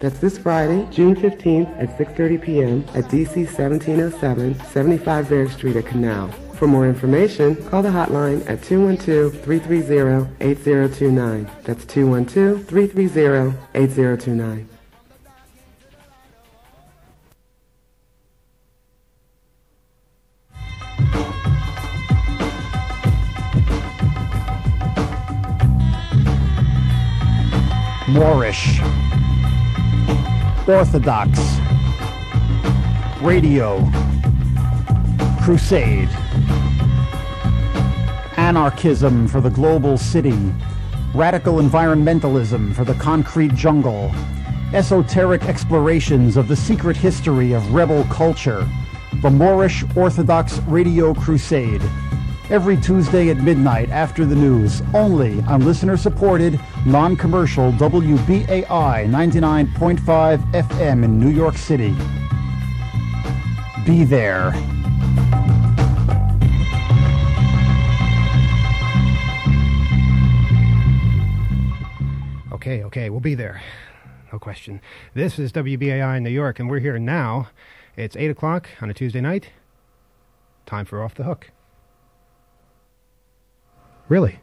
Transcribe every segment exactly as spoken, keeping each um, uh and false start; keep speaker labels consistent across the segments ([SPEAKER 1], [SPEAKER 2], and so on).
[SPEAKER 1] That's this Friday, June fifteenth at six thirty p.m. at D C seventeen oh seven, seventy-five Bear Street at Canal. For more information, call the hotline at two one two, three three zero, eight zero two nine. That's two one two, three three zero, eight zero two nine.
[SPEAKER 2] Moorish, Orthodox, Radio, Crusade, Anarchism for the global city, Radical environmentalism for the concrete jungle, Esoteric explorations of the secret history of rebel culture, the Moorish Orthodox Radio Crusade. Every Tuesday at midnight after the news, only on listener-supported, non-commercial W B A I ninety-nine point five F M in New York City. Be there.
[SPEAKER 3] Okay, okay, we'll be there. No question. This is W B A I in New York, and we're here now. It's eight o'clock on a Tuesday night. Time for Off the Hook. Really?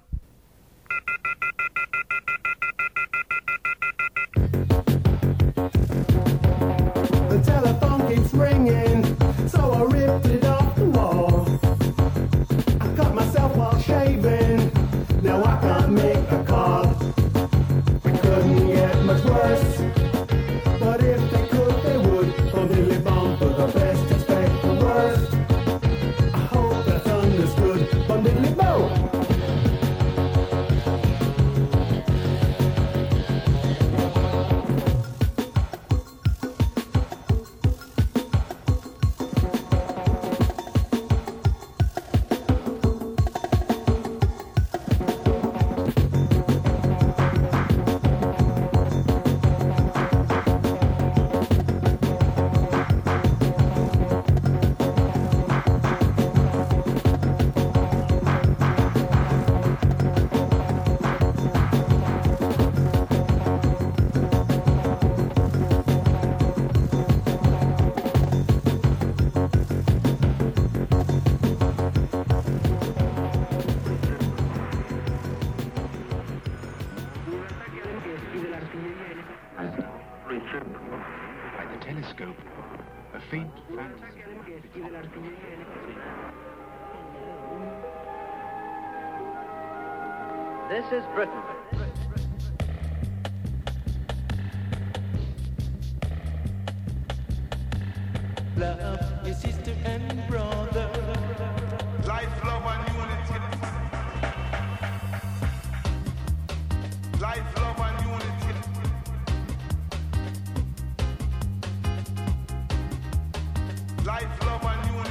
[SPEAKER 4] The telephone keeps ringing, so I ripped it off the wall. I cut myself while shaving, now I can't make a call. It couldn't get much worse, but if they could, they would. Don't dilly bump for the best, expect the worst. I hope that's understood. Bum diddly bow.
[SPEAKER 5] This is Britain.
[SPEAKER 4] Love is sister and brother. Life, love, and unity. Life, love, and unity. Life, love, and unity.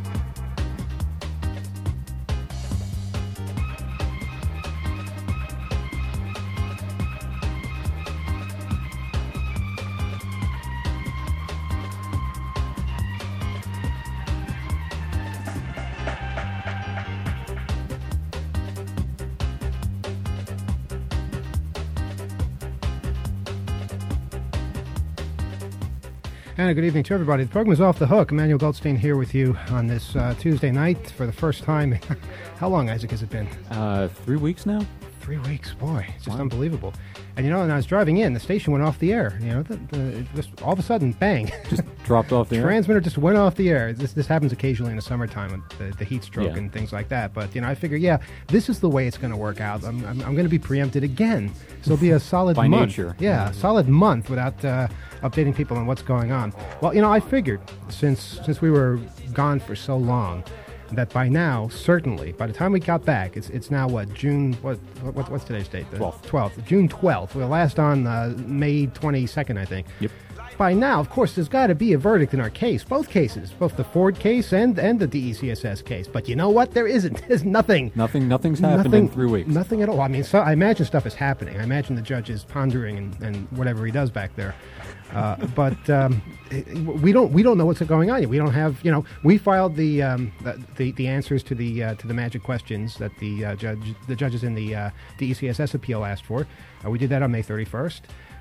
[SPEAKER 3] And good evening to everybody. The program is Off the Hook. Emmanuel Goldstein here with you on this uh, Tuesday night for the first time. How long, Isaac, has it been?
[SPEAKER 6] Uh, three weeks now?
[SPEAKER 3] Three weeks, boy. It's just
[SPEAKER 6] wow.
[SPEAKER 3] Unbelievable. And, you know, when I was driving in, the station went off the air. You know, the, the, just all of a sudden, bang.
[SPEAKER 6] Just dropped off the air?
[SPEAKER 3] Transmitter just went off the air. This this happens occasionally in the summertime with the, the heat stroke
[SPEAKER 6] yeah.
[SPEAKER 3] and things like that. But, you know, I figure, yeah, this is the way it's going to work out. I'm, I'm, I'm going to be preempted again. So it'll be a solid
[SPEAKER 6] By
[SPEAKER 3] month.
[SPEAKER 6] nature.
[SPEAKER 3] Yeah, a solid month without uh, updating people on what's going on. Well, you know, I figured since since we were gone for so long, that by now, certainly, by the time we got back, it's it's now what, June, what, what what's today's date? The
[SPEAKER 6] twelfth.
[SPEAKER 3] twelfth. June twelfth. We're last on uh, May twenty-second, I think.
[SPEAKER 6] Yep.
[SPEAKER 3] By now, of course, there's got to be a verdict in our case, both cases, both the Ford case and, and the D E C S S case. But you know what? There isn't. There's nothing.
[SPEAKER 6] Nothing. Nothing's happened
[SPEAKER 3] nothing,
[SPEAKER 6] in three weeks.
[SPEAKER 3] Nothing at all. I mean, so I imagine stuff is happening. I imagine the judge is pondering and, and whatever he does back there. Uh, but um, we don't we don't know what's going on yet. We don't have, you know, we filed the um, the, the answers to the uh, to the magic questions that the uh, judge the judges in the uh, D E C S S appeal asked for. Uh, we did that on May thirty-first.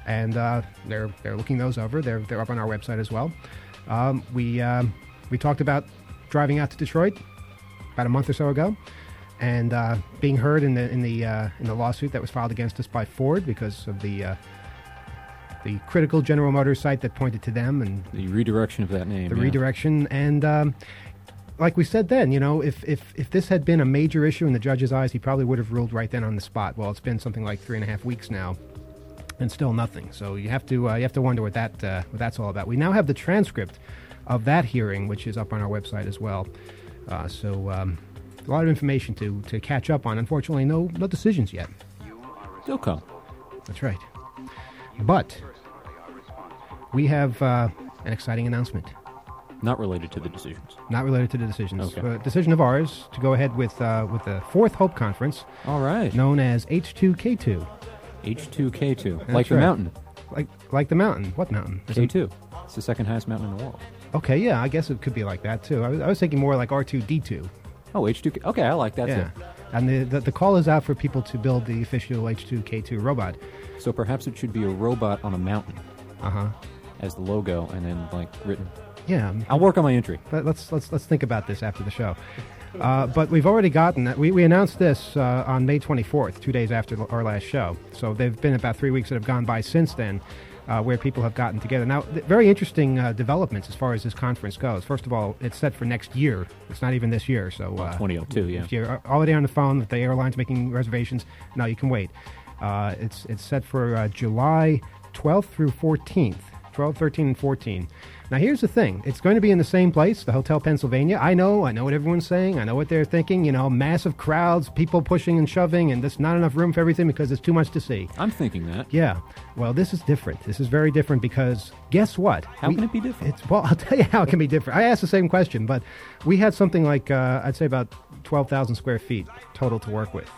[SPEAKER 3] and uh, they're they're looking those over. They're they're up on our website as well. Um, we um, we talked about driving out to Detroit about a month or so ago, and uh, being heard in the in the uh, in the lawsuit that was filed against us by Ford because of the uh, the critical General Motors site that pointed to them and
[SPEAKER 6] The redirection of that name.
[SPEAKER 3] the
[SPEAKER 6] yeah.
[SPEAKER 3] redirection. And um, like we said then, you know, if, if if this had been a major issue in the judge's eyes, he probably would have ruled right then on the spot. Well, it's been something like three and a half weeks now, and still nothing. So you have to uh, you have to wonder what that uh, what that's all about. We now have the transcript of that hearing, which is up on our website as well. Uh, so um, a lot of information to to catch up on. Unfortunately, no no decisions yet.
[SPEAKER 6] They'll come.
[SPEAKER 3] That's right. But we have uh, an exciting announcement.
[SPEAKER 6] Not related to the decisions.
[SPEAKER 3] Not related to the decisions.
[SPEAKER 6] Okay.
[SPEAKER 3] Uh, decision of ours to go ahead with uh, with the Fourth Hope Conference,
[SPEAKER 6] All right.
[SPEAKER 3] known as H two K two.
[SPEAKER 6] H two K two.
[SPEAKER 3] That's
[SPEAKER 6] Like the
[SPEAKER 3] right.
[SPEAKER 6] mountain.
[SPEAKER 3] Like like the mountain. What mountain? Is
[SPEAKER 6] K
[SPEAKER 3] it-
[SPEAKER 6] two. It's the second highest mountain in the world.
[SPEAKER 3] Okay, yeah, I guess it could be like that too. I was, I was thinking more like R two D two.
[SPEAKER 6] Oh, H two K. Okay, I like that
[SPEAKER 3] Yeah. And the, the the call is out for people to build the official H two K two robot.
[SPEAKER 6] too. So perhaps it should be a robot on a mountain
[SPEAKER 3] Uh huh.
[SPEAKER 6] as the logo, and then like written.
[SPEAKER 3] Yeah.
[SPEAKER 6] I'll work on my entry.
[SPEAKER 3] Let- Let's let's let's think about this after the show. Uh, but we've already gotten that. We, we announced this uh, on May twenty-fourth, two days after l- our last show. So they've been about three weeks that have gone by since then, uh, where people have gotten together. Now, th- very interesting uh, developments as far as this conference goes. First of all, it's set for next year. It's not even this year. So uh,
[SPEAKER 6] twenty oh two, yeah.
[SPEAKER 3] if you're already on the phone with the airlines making reservations, no, you can wait. Uh, it's it's set for uh, July twelfth through fourteenth, twelve, thirteen, and fourteen. Now, here's the thing. It's going to be in the same place, the Hotel Pennsylvania. I know, I know what everyone's saying. I know what they're thinking. You know, massive crowds, people pushing and shoving, and there's not enough room for everything because there's too much to see.
[SPEAKER 6] I'm thinking that.
[SPEAKER 3] Yeah. Well, this is different. This is very different because guess what?
[SPEAKER 6] How
[SPEAKER 3] We-
[SPEAKER 6] can it be different?
[SPEAKER 3] It's, well, I'll tell you how it can be different. I asked the same question, but we had something like, uh, I'd say about twelve thousand square feet total to work with.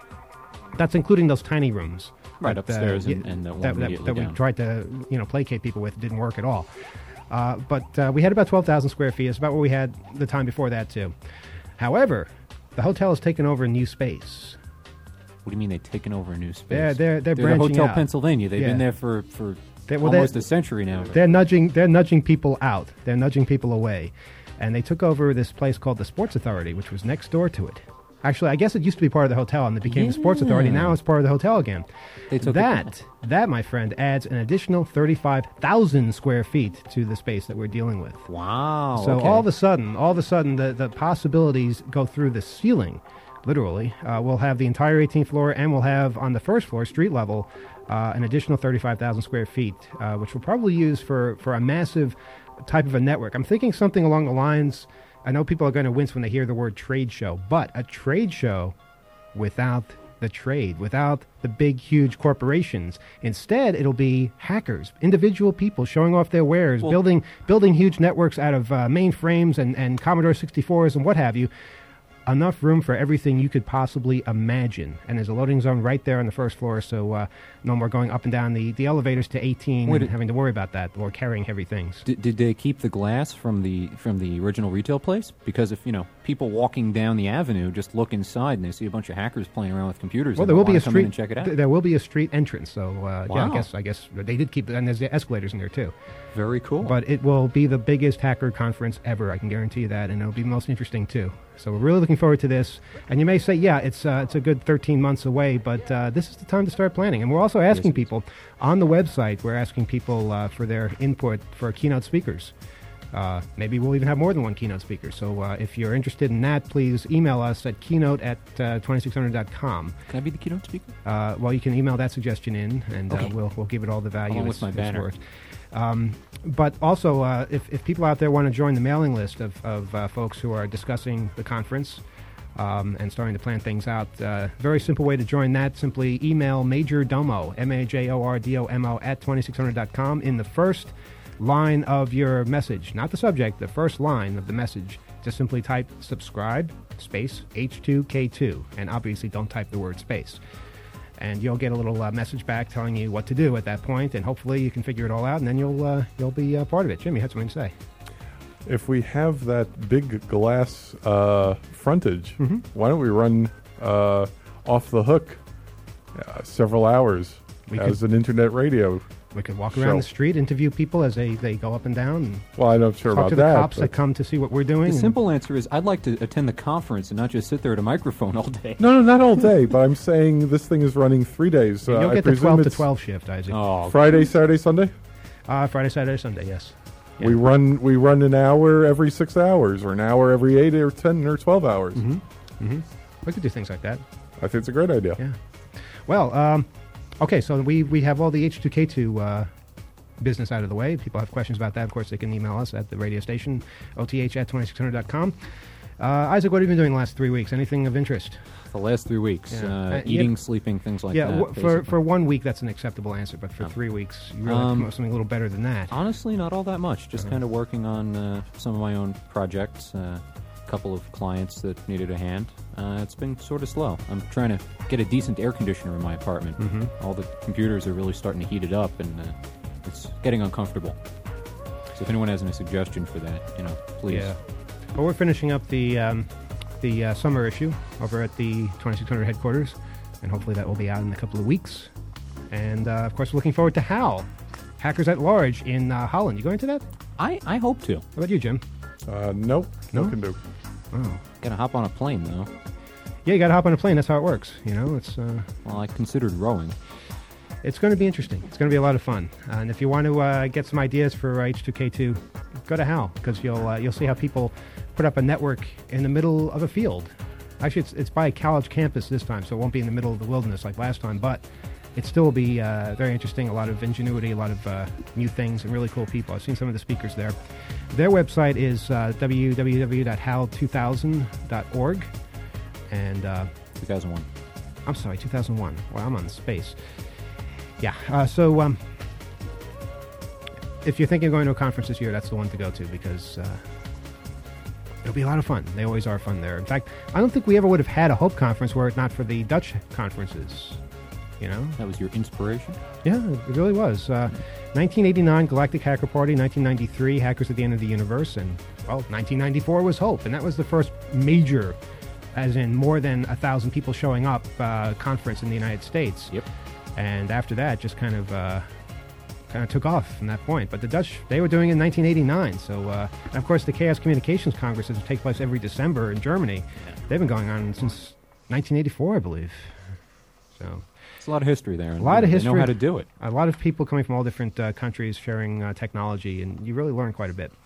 [SPEAKER 3] That's including those tiny rooms.
[SPEAKER 6] Right,
[SPEAKER 3] that,
[SPEAKER 6] upstairs and-
[SPEAKER 3] yeah,
[SPEAKER 6] and the one
[SPEAKER 3] that, that,
[SPEAKER 6] immediately
[SPEAKER 3] that we
[SPEAKER 6] down.
[SPEAKER 3] tried to, you know, placate people with. It didn't work at all. Uh, but uh, we had about twelve thousand square feet. It's about what we had the time before that, too. However, the hotel has taken over a new space.
[SPEAKER 6] What do you mean they've taken over a new space?
[SPEAKER 3] They're- they're- they're
[SPEAKER 6] the
[SPEAKER 3] branching
[SPEAKER 6] Hotel
[SPEAKER 3] out.
[SPEAKER 6] Pennsylvania. They've
[SPEAKER 3] Yeah.
[SPEAKER 6] been there for, for
[SPEAKER 3] They- well, they-
[SPEAKER 6] almost a century now.
[SPEAKER 3] They're nudging. They're nudging people out. They're nudging people away, and they took over this place called the Sports Authority, which was next door to it. Actually, I guess it used to be part of the hotel, and it became the Sports Authority.
[SPEAKER 6] Yeah.
[SPEAKER 3] Now it's part of the hotel again.
[SPEAKER 6] They took it
[SPEAKER 3] that. That, my friend, adds an additional thirty-five thousand square feet to the space that we're dealing with.
[SPEAKER 6] Wow.
[SPEAKER 3] So
[SPEAKER 6] okay.
[SPEAKER 3] all of a sudden, all of a sudden, the, the possibilities go through the ceiling, literally. Uh, we'll have the entire eighteenth floor, and we'll have on the first floor, street level, uh, an additional thirty-five thousand square feet, uh, which we'll probably use for, for a massive type of a network. I'm thinking something along the lines, I know people are going to wince when they hear the word trade show, but a trade show without the trade, without the big, huge corporations. Instead, it'll be hackers, individual people showing off their wares,
[SPEAKER 6] Well-
[SPEAKER 3] building building huge networks out of uh, mainframes and, and Commodore sixty-fours and what have you. Enough room for everything you could possibly imagine. And there's a loading zone right there on the first floor, so uh, no more going up and down the, the elevators to eighteen
[SPEAKER 6] Wait,
[SPEAKER 3] and
[SPEAKER 6] it-
[SPEAKER 3] having to worry about that or carrying heavy things.
[SPEAKER 6] Did, did they keep the glass from the from the original retail place? Because if you know people walking down the avenue just look inside and they see a bunch of hackers playing around with computers,
[SPEAKER 3] Well,
[SPEAKER 6] and
[SPEAKER 3] there will
[SPEAKER 6] they'll
[SPEAKER 3] be a
[SPEAKER 6] wanna come in
[SPEAKER 3] street.
[SPEAKER 6] and check it out.
[SPEAKER 3] th- There will be a street entrance, so uh, yeah, I
[SPEAKER 6] Wow.
[SPEAKER 3] guess I guess they did keep, and there's the escalators in there too.
[SPEAKER 6] Very cool.
[SPEAKER 3] But it will be the biggest hacker conference ever. I can guarantee you that, and it'll be the most interesting too. So we're really looking forward to this. And you may say, yeah, it's uh, it's a good thirteen months away, but uh, this is the time to start planning. And we're also asking
[SPEAKER 6] Yes.
[SPEAKER 3] people on the website. We're asking people uh, for their input for keynote speakers. Uh, maybe we'll even have more than one keynote speaker. So uh, if you're interested in that, please email us at keynote at uh, twenty-six hundred dot com.
[SPEAKER 6] Can I be the keynote speaker?
[SPEAKER 3] Uh, well, you can email that suggestion in, and
[SPEAKER 6] Okay.
[SPEAKER 3] uh, we'll we'll give it all the value
[SPEAKER 6] Along
[SPEAKER 3] it's,
[SPEAKER 6] with my
[SPEAKER 3] it's
[SPEAKER 6] banner.
[SPEAKER 3] worth. Um, but also, uh, if, if people out there want to join the mailing list of, of uh, folks who are discussing the conference um, and starting to plan things out, uh, very simple way to join that, simply email Majordomo, M A J O R D O M O, at twenty-six hundred dot com in the first line of your message, not the subject, the first line of the message. Just simply type subscribe, space, H two K two, and obviously don't type the word space. And you'll get a little uh, message back telling you what to do at that point, and hopefully you can figure it all out, and then you'll uh, you'll be uh, part of it. Jim, you had something to say.
[SPEAKER 7] If we have that big glass uh, frontage,
[SPEAKER 3] Mhm.
[SPEAKER 7] why don't we run uh, off the hook uh, several hours
[SPEAKER 3] We
[SPEAKER 7] as
[SPEAKER 3] could,
[SPEAKER 7] an internet radio.
[SPEAKER 3] we could walk around
[SPEAKER 7] show.
[SPEAKER 3] the street, interview people as they, they go up and down, and
[SPEAKER 7] Well, I'm not sure
[SPEAKER 3] talk
[SPEAKER 7] about
[SPEAKER 3] to the
[SPEAKER 7] that.
[SPEAKER 3] cops
[SPEAKER 7] but-
[SPEAKER 3] that come to see what we're doing.
[SPEAKER 6] The
[SPEAKER 3] and-
[SPEAKER 6] simple answer is I'd like to attend the conference and not just sit there at a microphone all day.
[SPEAKER 7] No, no, not all day, but I'm saying this thing is running three days. Uh,
[SPEAKER 3] You'll
[SPEAKER 7] I
[SPEAKER 3] get the
[SPEAKER 7] presume
[SPEAKER 3] twelve to
[SPEAKER 7] it's
[SPEAKER 3] twelve shift, Isaac.
[SPEAKER 6] Oh,
[SPEAKER 7] Friday, Saturday, Sunday.
[SPEAKER 3] Uh, Friday, Saturday, Sunday, yes. Yeah.
[SPEAKER 7] We run we run an hour every six hours, or an hour every eight or ten or twelve hours.
[SPEAKER 3] Mm-hmm. Mm-hmm. We could do things like that.
[SPEAKER 7] I think it's a great idea.
[SPEAKER 3] Yeah. Well, um, okay, so we, we have all the H two K two uh, business out of the way. People have questions about that. Of course, they can email us at the radio station, O T H at twenty-six hundred dot com. Uh, Isaac, what have you been doing the last three weeks? Anything of interest?
[SPEAKER 6] the last three weeks,
[SPEAKER 3] Yeah.
[SPEAKER 6] uh,
[SPEAKER 3] Uh,
[SPEAKER 6] eating,
[SPEAKER 3] yeah.
[SPEAKER 6] sleeping, things like
[SPEAKER 3] yeah,
[SPEAKER 6] that.
[SPEAKER 3] w- for,
[SPEAKER 6] basically.
[SPEAKER 3] for one week, that's an acceptable answer, but for
[SPEAKER 6] Um,
[SPEAKER 3] three weeks, you really have to
[SPEAKER 6] um,
[SPEAKER 3] come up with something a little better than that.
[SPEAKER 6] Honestly, not all that much. Just
[SPEAKER 3] Uh-huh.
[SPEAKER 6] kind of working on uh, some of my own projects. A couple of clients that needed a hand. Uh, it's been sort of slow. I'm trying to get a decent air conditioner in my apartment.
[SPEAKER 3] Mhm.
[SPEAKER 6] All the computers are really starting to heat it up, and uh, it's getting uncomfortable. So if anyone has any suggestion for that, you know, please.
[SPEAKER 3] Yeah. Well, we're finishing up the um, the uh, summer issue over at the twenty-six hundred headquarters, and hopefully that will be out in a couple of weeks. And, uh, of course, we're looking forward to HAL, Hackers at Large in uh, Holland. You going to that?
[SPEAKER 6] I, I hope to.
[SPEAKER 3] How about you, Jim?
[SPEAKER 7] Uh, nope, no
[SPEAKER 3] No?
[SPEAKER 7] can do.
[SPEAKER 3] Oh.
[SPEAKER 6] Gotta hop on a plane, though.
[SPEAKER 3] Yeah, you got to hop on a plane. That's how it works. You know, it's uh,
[SPEAKER 6] Well, I considered rowing.
[SPEAKER 3] it's going to be interesting. It's going to be a lot of fun. Uh, and if you want to uh, get some ideas for uh, H two K two, go to HAL, because you'll uh, you'll see how people put up a network in the middle of a field. Actually, it's it's by a college campus this time, so it won't be in the middle of the wilderness like last time. But it still will be uh, very interesting. A lot of ingenuity, a lot of uh, new things, and really cool people. I've seen some of the speakers there. Their website is uh, w w w dot hal two thousand dot org, and uh,
[SPEAKER 6] two thousand one.
[SPEAKER 3] I'm sorry, two thousand one. Well, I'm on space. Yeah. Uh, so, um, if you're thinking of going to a conference this year, that's the one to go to, because uh, it'll be a lot of fun. They always are fun there. In fact, I don't think we ever would have had a Hope conference were it not for the Dutch conferences. You know?
[SPEAKER 6] That was your inspiration?
[SPEAKER 3] Yeah, it really was. Uh, nineteen eighty-nine, Galactic Hacker Party. nineteen ninety-three, Hackers at the End of the Universe. And, well, nineteen ninety-four was Hope. And that was the first major, as in more than a thousand people showing up, uh, conference in the United States.
[SPEAKER 6] Yep.
[SPEAKER 3] And after that, just kind of uh, kind of took off from that point. But the Dutch, they were doing it in nineteen eighty-nine. So, uh, and of course, the Chaos Communications Congresses take place every December in Germany. They've been going on since nineteen eighty-four, I believe. So,
[SPEAKER 6] It's a lot of history there.
[SPEAKER 3] a lot of
[SPEAKER 6] They
[SPEAKER 3] history.
[SPEAKER 6] know how to do it.
[SPEAKER 3] A lot of people coming from all different uh, countries sharing uh, technology, and you really learn quite a bit.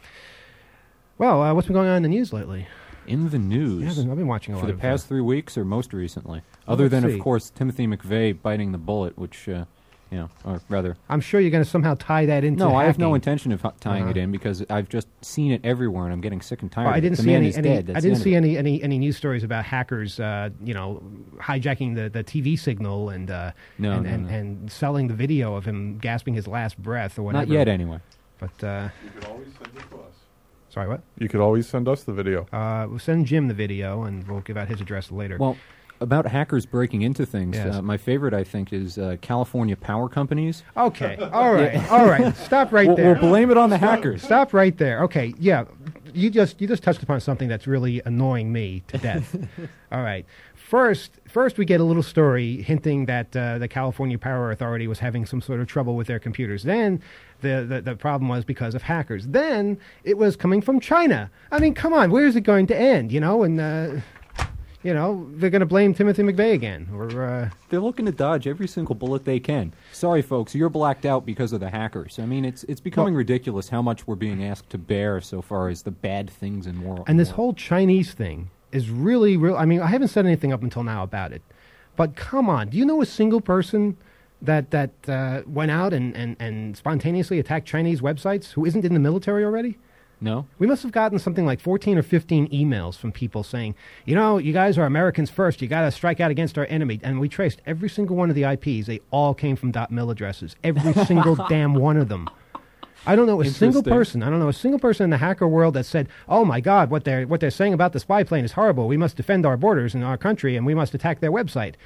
[SPEAKER 3] Well, uh, what's been going on in the news lately?
[SPEAKER 6] In the news.
[SPEAKER 3] Yeah, I've been, I've been watching a
[SPEAKER 6] For
[SPEAKER 3] lot
[SPEAKER 6] the
[SPEAKER 3] of
[SPEAKER 6] past
[SPEAKER 3] uh,
[SPEAKER 6] three weeks or most recently?
[SPEAKER 3] Well,
[SPEAKER 6] Other
[SPEAKER 3] let's
[SPEAKER 6] than,
[SPEAKER 3] see.
[SPEAKER 6] of course, Timothy McVeigh biting the bullet, which, uh, you know, or rather...
[SPEAKER 3] I'm sure you're going to somehow tie that into
[SPEAKER 6] No, I have no
[SPEAKER 3] hacking.
[SPEAKER 6] intention of h- tying
[SPEAKER 3] Uh-huh.
[SPEAKER 6] it in, because I've just seen it everywhere, and I'm getting sick and tired
[SPEAKER 3] Well, I
[SPEAKER 6] of it.
[SPEAKER 3] didn't
[SPEAKER 6] The
[SPEAKER 3] see
[SPEAKER 6] man
[SPEAKER 3] any.
[SPEAKER 6] is
[SPEAKER 3] any
[SPEAKER 6] dead. That's
[SPEAKER 3] I
[SPEAKER 6] the
[SPEAKER 3] didn't
[SPEAKER 6] end
[SPEAKER 3] see
[SPEAKER 6] of it.
[SPEAKER 3] any, any any news stories about hackers, uh, you know, hijacking the, the T V signal and uh,
[SPEAKER 6] No,
[SPEAKER 3] and,
[SPEAKER 6] no,
[SPEAKER 3] and,
[SPEAKER 6] no.
[SPEAKER 3] and selling the video of him gasping his last breath or whatever.
[SPEAKER 6] Not yet, anyway.
[SPEAKER 3] But uh,
[SPEAKER 7] You could always send it to us.
[SPEAKER 3] sorry, what?
[SPEAKER 7] You could always send us the video.
[SPEAKER 3] Uh, we'll send Jim the video, and we'll give out his address later.
[SPEAKER 6] Well, about hackers breaking into things,
[SPEAKER 3] Yes.
[SPEAKER 6] uh, my favorite, I think, is uh, California power companies.
[SPEAKER 3] okay, all right, all right. Stop right
[SPEAKER 6] We'll,
[SPEAKER 3] there.
[SPEAKER 6] we'll blame it on the hackers.
[SPEAKER 3] Stop right there. Okay, yeah, you just you just touched upon something that's really annoying me to death. All right, first first we get a little story hinting that uh, the California Power Authority was having some sort of trouble with their computers. Then the, the the problem was because of hackers. Then it was coming from China. I mean, come on, where is it going to end? You know, and. Uh, You know, they're going to blame Timothy McVeigh again. Or, uh,
[SPEAKER 6] They're looking to dodge every single bullet they can. Sorry, folks, you're blacked out because of the hackers. I mean, it's it's becoming
[SPEAKER 3] Well-
[SPEAKER 6] ridiculous how much we're being asked to bear so far as the bad things in world.
[SPEAKER 3] and this
[SPEAKER 6] world.
[SPEAKER 3] whole Chinese thing is really, real. I mean, I haven't said anything up until now about it. But come on, do you know a single person that that uh, went out and, and, and spontaneously attacked Chinese websites who isn't in the military already?
[SPEAKER 6] No?
[SPEAKER 3] We must have gotten something like fourteen or fifteen emails from people saying, you know, you guys are Americans first. You got to strike out against our enemy. And we traced every single one of the I Ps. They all came from .mil addresses. Every single damn one of them. I don't know a single
[SPEAKER 6] Interesting.
[SPEAKER 3] person. I don't know a single person in the hacker world that said, "Oh my God, what they're what they're saying about the spy plane is horrible. We must defend our borders and our country, and we must attack their website."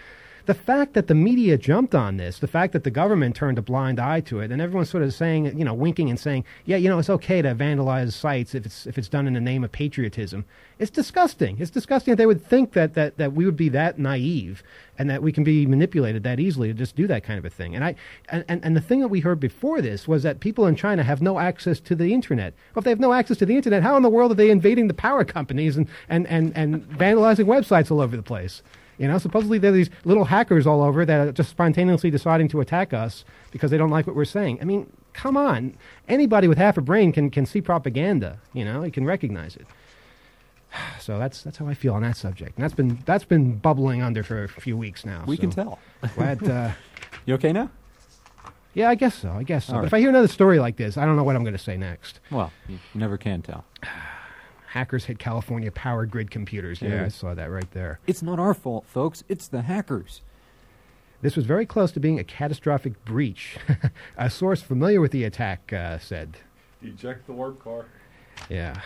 [SPEAKER 3] the fact that the media jumped on this, the fact that the government turned a blind eye to it, and everyone's sort of saying, you know, winking and saying, yeah, you know, it's okay to vandalize sites if it's if it's done in the name of patriotism. It's disgusting. It's disgusting that they would think that that, that we would be that naive and that we can be manipulated that easily to just do that kind of a thing. And I and, and, and the thing that we heard before this was that people in China have no access to the internet. Well, if they have no access to the internet, how in the world are they invading the power companies and, and, and, and vandalizing websites all over the place? You know, supposedly there are these little hackers all over that are just spontaneously deciding to attack us because they don't like what we're saying. I mean, come on. Anybody with half a brain can, can see propaganda, you know, you can recognize it. So that's that's how I feel on that subject. And that's been that's been bubbling under for a few weeks now.
[SPEAKER 6] We
[SPEAKER 3] so
[SPEAKER 6] can tell.
[SPEAKER 3] Glad, uh,
[SPEAKER 6] You okay now?
[SPEAKER 3] yeah, I guess so. I guess so.
[SPEAKER 6] All
[SPEAKER 3] But
[SPEAKER 6] right.
[SPEAKER 3] if I hear another story like this, I don't know what I'm going to say next.
[SPEAKER 6] Well, you never can tell.
[SPEAKER 3] Hackers hit California power grid computers. Yeah,
[SPEAKER 6] Yeah.
[SPEAKER 3] I saw that right there.
[SPEAKER 6] It's not our fault, folks. It's the hackers.
[SPEAKER 3] This was very close to being a catastrophic breach. A source familiar with the attack uh, said.
[SPEAKER 7] Eject the warp car.
[SPEAKER 3] Yeah.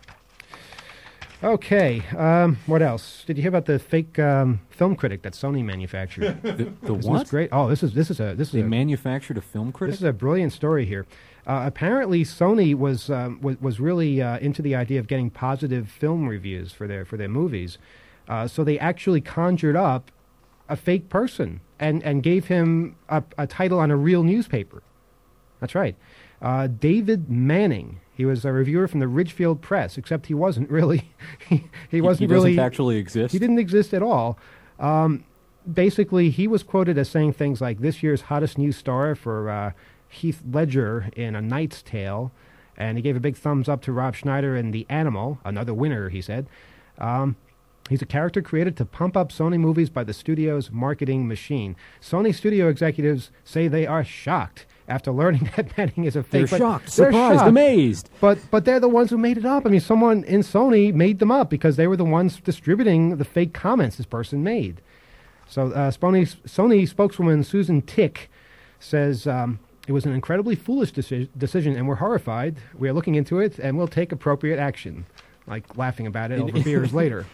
[SPEAKER 3] Okay. Um, what else? Did you hear about the fake um, film critic that Sony manufactured?
[SPEAKER 6] The, the
[SPEAKER 3] Isn't this
[SPEAKER 6] what?
[SPEAKER 3] great? Oh, this is this is a this is
[SPEAKER 6] They
[SPEAKER 3] a,
[SPEAKER 6] manufactured a film critic?
[SPEAKER 3] this is a brilliant story here. Uh, apparently, Sony was um, was, was really uh, into the idea of getting positive film reviews for their for their movies, uh, so they actually conjured up a fake person and, and gave him a, a title on a real newspaper. That's right, uh, David Manning. He was a reviewer from the Ridgefield Press, except he wasn't really. he, he wasn't
[SPEAKER 6] he doesn't
[SPEAKER 3] really
[SPEAKER 6] actually exist?
[SPEAKER 3] He didn't exist at all. Um, basically, he was quoted as saying things like, "This year's hottest new star for uh, Heath Ledger in A Knight's Tale," and he gave a big thumbs up to Rob Schneider in The Animal, another winner, he said. Um, he's a character created to pump up Sony movies by the studio's marketing machine. Sony studio executives say they are shocked after learning that Manning is a
[SPEAKER 6] They're
[SPEAKER 3] fake. but
[SPEAKER 6] shocked,
[SPEAKER 3] they're
[SPEAKER 6] surprised,
[SPEAKER 3] shocked.
[SPEAKER 6] amazed.
[SPEAKER 3] But but they're the ones who made it up. I mean, someone in Sony made them up because they were the ones distributing the fake comments this person made. So uh, Sony, Sony spokeswoman Susan Tick says um, it was an incredibly foolish deci- decision, and we're horrified. We are looking into it, and we'll take appropriate action. Like laughing about it over beers later.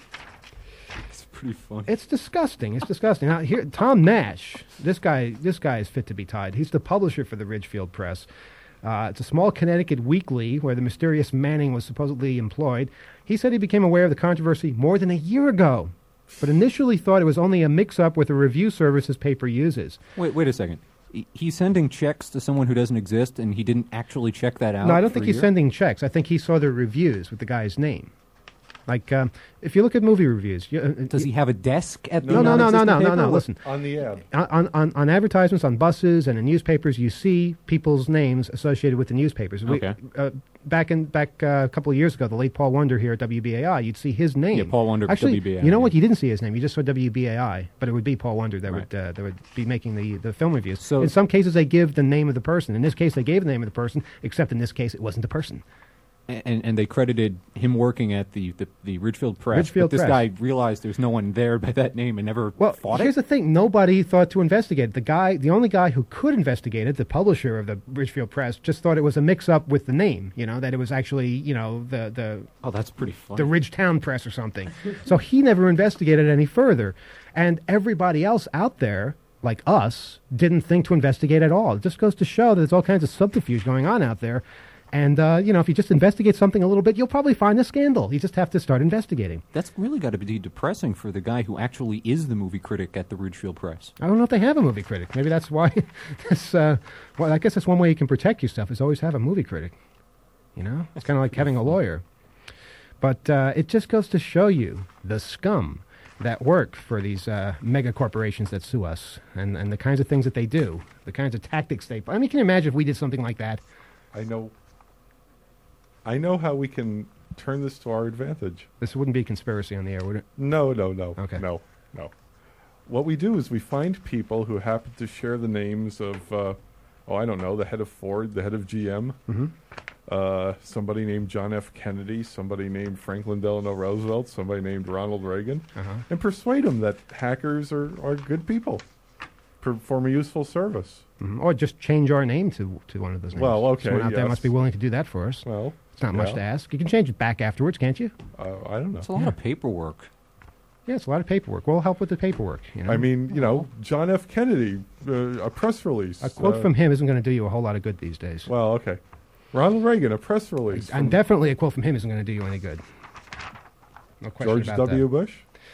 [SPEAKER 6] It's pretty funny.
[SPEAKER 3] It's disgusting. It's disgusting. Now, here, Tom Nash, this guy, this guy is fit to be tied. He's the publisher for the Ridgefield Press. Uh, it's a small Connecticut weekly where the mysterious Manning was supposedly employed. He said he became aware of the controversy more than a year ago, but initially thought it was only a mix-up with a review service his paper uses.
[SPEAKER 6] Wait, wait a second. He- He's sending checks to someone who doesn't exist, and he didn't actually check that out.
[SPEAKER 3] No, I don't
[SPEAKER 6] for
[SPEAKER 3] think
[SPEAKER 6] a
[SPEAKER 3] he's
[SPEAKER 6] year?
[SPEAKER 3] sending checks. I think he saw the reviews with the guy's name. Like, um, if you look at movie reviews... You, uh,
[SPEAKER 6] Does he have a desk at the
[SPEAKER 3] No, no, no, no,
[SPEAKER 6] non-existent
[SPEAKER 3] no, no,
[SPEAKER 6] paper?
[SPEAKER 3] no, listen.
[SPEAKER 7] On the ad.
[SPEAKER 3] On, on, on advertisements, on buses, and in newspapers, you see people's names associated with the newspapers. We,
[SPEAKER 6] Okay.
[SPEAKER 3] uh, back in back uh, a couple of years ago, the late Paul Wonder here at W B A I, you'd see his name.
[SPEAKER 6] Yeah, Paul Wonder at
[SPEAKER 3] Actually,
[SPEAKER 6] W B A I,
[SPEAKER 3] you know what?
[SPEAKER 6] yeah.
[SPEAKER 3] You didn't see his name. You just saw W B A I, but it would be Paul Wonder that
[SPEAKER 6] Right.
[SPEAKER 3] would uh, that would be making the, the film reviews.
[SPEAKER 6] So-
[SPEAKER 3] in some cases, they give the name of the person. In this case, they gave the name of the person, except in this case, it wasn't the person.
[SPEAKER 6] And, and they credited him working at the, the, the Ridgefield Press.
[SPEAKER 3] Ridgefield
[SPEAKER 6] but this
[SPEAKER 3] Press.
[SPEAKER 6] guy realized there's no one there by that name and never
[SPEAKER 3] Well,
[SPEAKER 6] fought
[SPEAKER 3] here's
[SPEAKER 6] it?
[SPEAKER 3] the thing: nobody thought to investigate it. The guy, the only guy who could investigate it, the publisher of the Ridgefield Press, just thought it was a mix-up with the name. You know, that it was actually, you know, the the
[SPEAKER 6] Oh, that's pretty funny.
[SPEAKER 3] the Ridgetown Press or something. So he never investigated any further, and everybody else out there, like us, didn't think to investigate at all. It just goes to show that there's all kinds of subterfuge going on out there. And, uh, you know, if you just investigate something a little bit, you'll probably find a scandal. You just have to start investigating.
[SPEAKER 6] That's really got to be depressing for the guy who actually is the movie critic at the Ridgefield Press.
[SPEAKER 3] I don't know if they have a movie critic. Maybe that's why. this, uh, well, I guess that's one way you can protect yourself is always have a movie critic. You know, it's kind of like having a lawyer. But uh, it just goes to show you the scum that work for these uh, mega corporations that sue us, and, and the kinds of things that they do, the kinds of tactics they. I mean, can you imagine if we did something like that?
[SPEAKER 7] I know. I know how we can turn this to our advantage.
[SPEAKER 3] This wouldn't be a conspiracy on the air, would it?
[SPEAKER 7] No, no, no.
[SPEAKER 3] Okay.
[SPEAKER 7] No, no. What we do is we find people who happen to share the names of, uh, oh, I don't know, the head of Ford, the head of G M,
[SPEAKER 3] Mm-hmm.
[SPEAKER 7] uh, somebody named John F. Kennedy, somebody named Franklin Delano Roosevelt, somebody named Ronald Reagan,
[SPEAKER 3] Uh-huh.
[SPEAKER 7] and persuade them that hackers are, are good people, perform a useful service.
[SPEAKER 3] Mm-hmm. Or just change our name to to one of those names.
[SPEAKER 7] Well, okay,
[SPEAKER 3] Someone out there
[SPEAKER 7] yes.
[SPEAKER 3] must be willing to do that for us.
[SPEAKER 7] Well,
[SPEAKER 3] It's not much
[SPEAKER 7] yeah.
[SPEAKER 3] to ask. You can change it back afterwards, can't you?
[SPEAKER 7] Uh, I don't know.
[SPEAKER 6] It's a lot of paperwork.
[SPEAKER 3] Yeah, it's a lot of paperwork. We'll help with the paperwork. You know?
[SPEAKER 7] I mean, you know, John F. Kennedy, uh, a press release.
[SPEAKER 3] A quote
[SPEAKER 7] uh,
[SPEAKER 3] from him isn't going to do you a whole lot of good these days.
[SPEAKER 7] Well, okay. Ronald Reagan, a press release.
[SPEAKER 3] And
[SPEAKER 7] from
[SPEAKER 3] definitely a quote from him isn't going to do you any good. No question
[SPEAKER 7] George
[SPEAKER 3] about
[SPEAKER 7] W.
[SPEAKER 3] that.
[SPEAKER 7] Bush.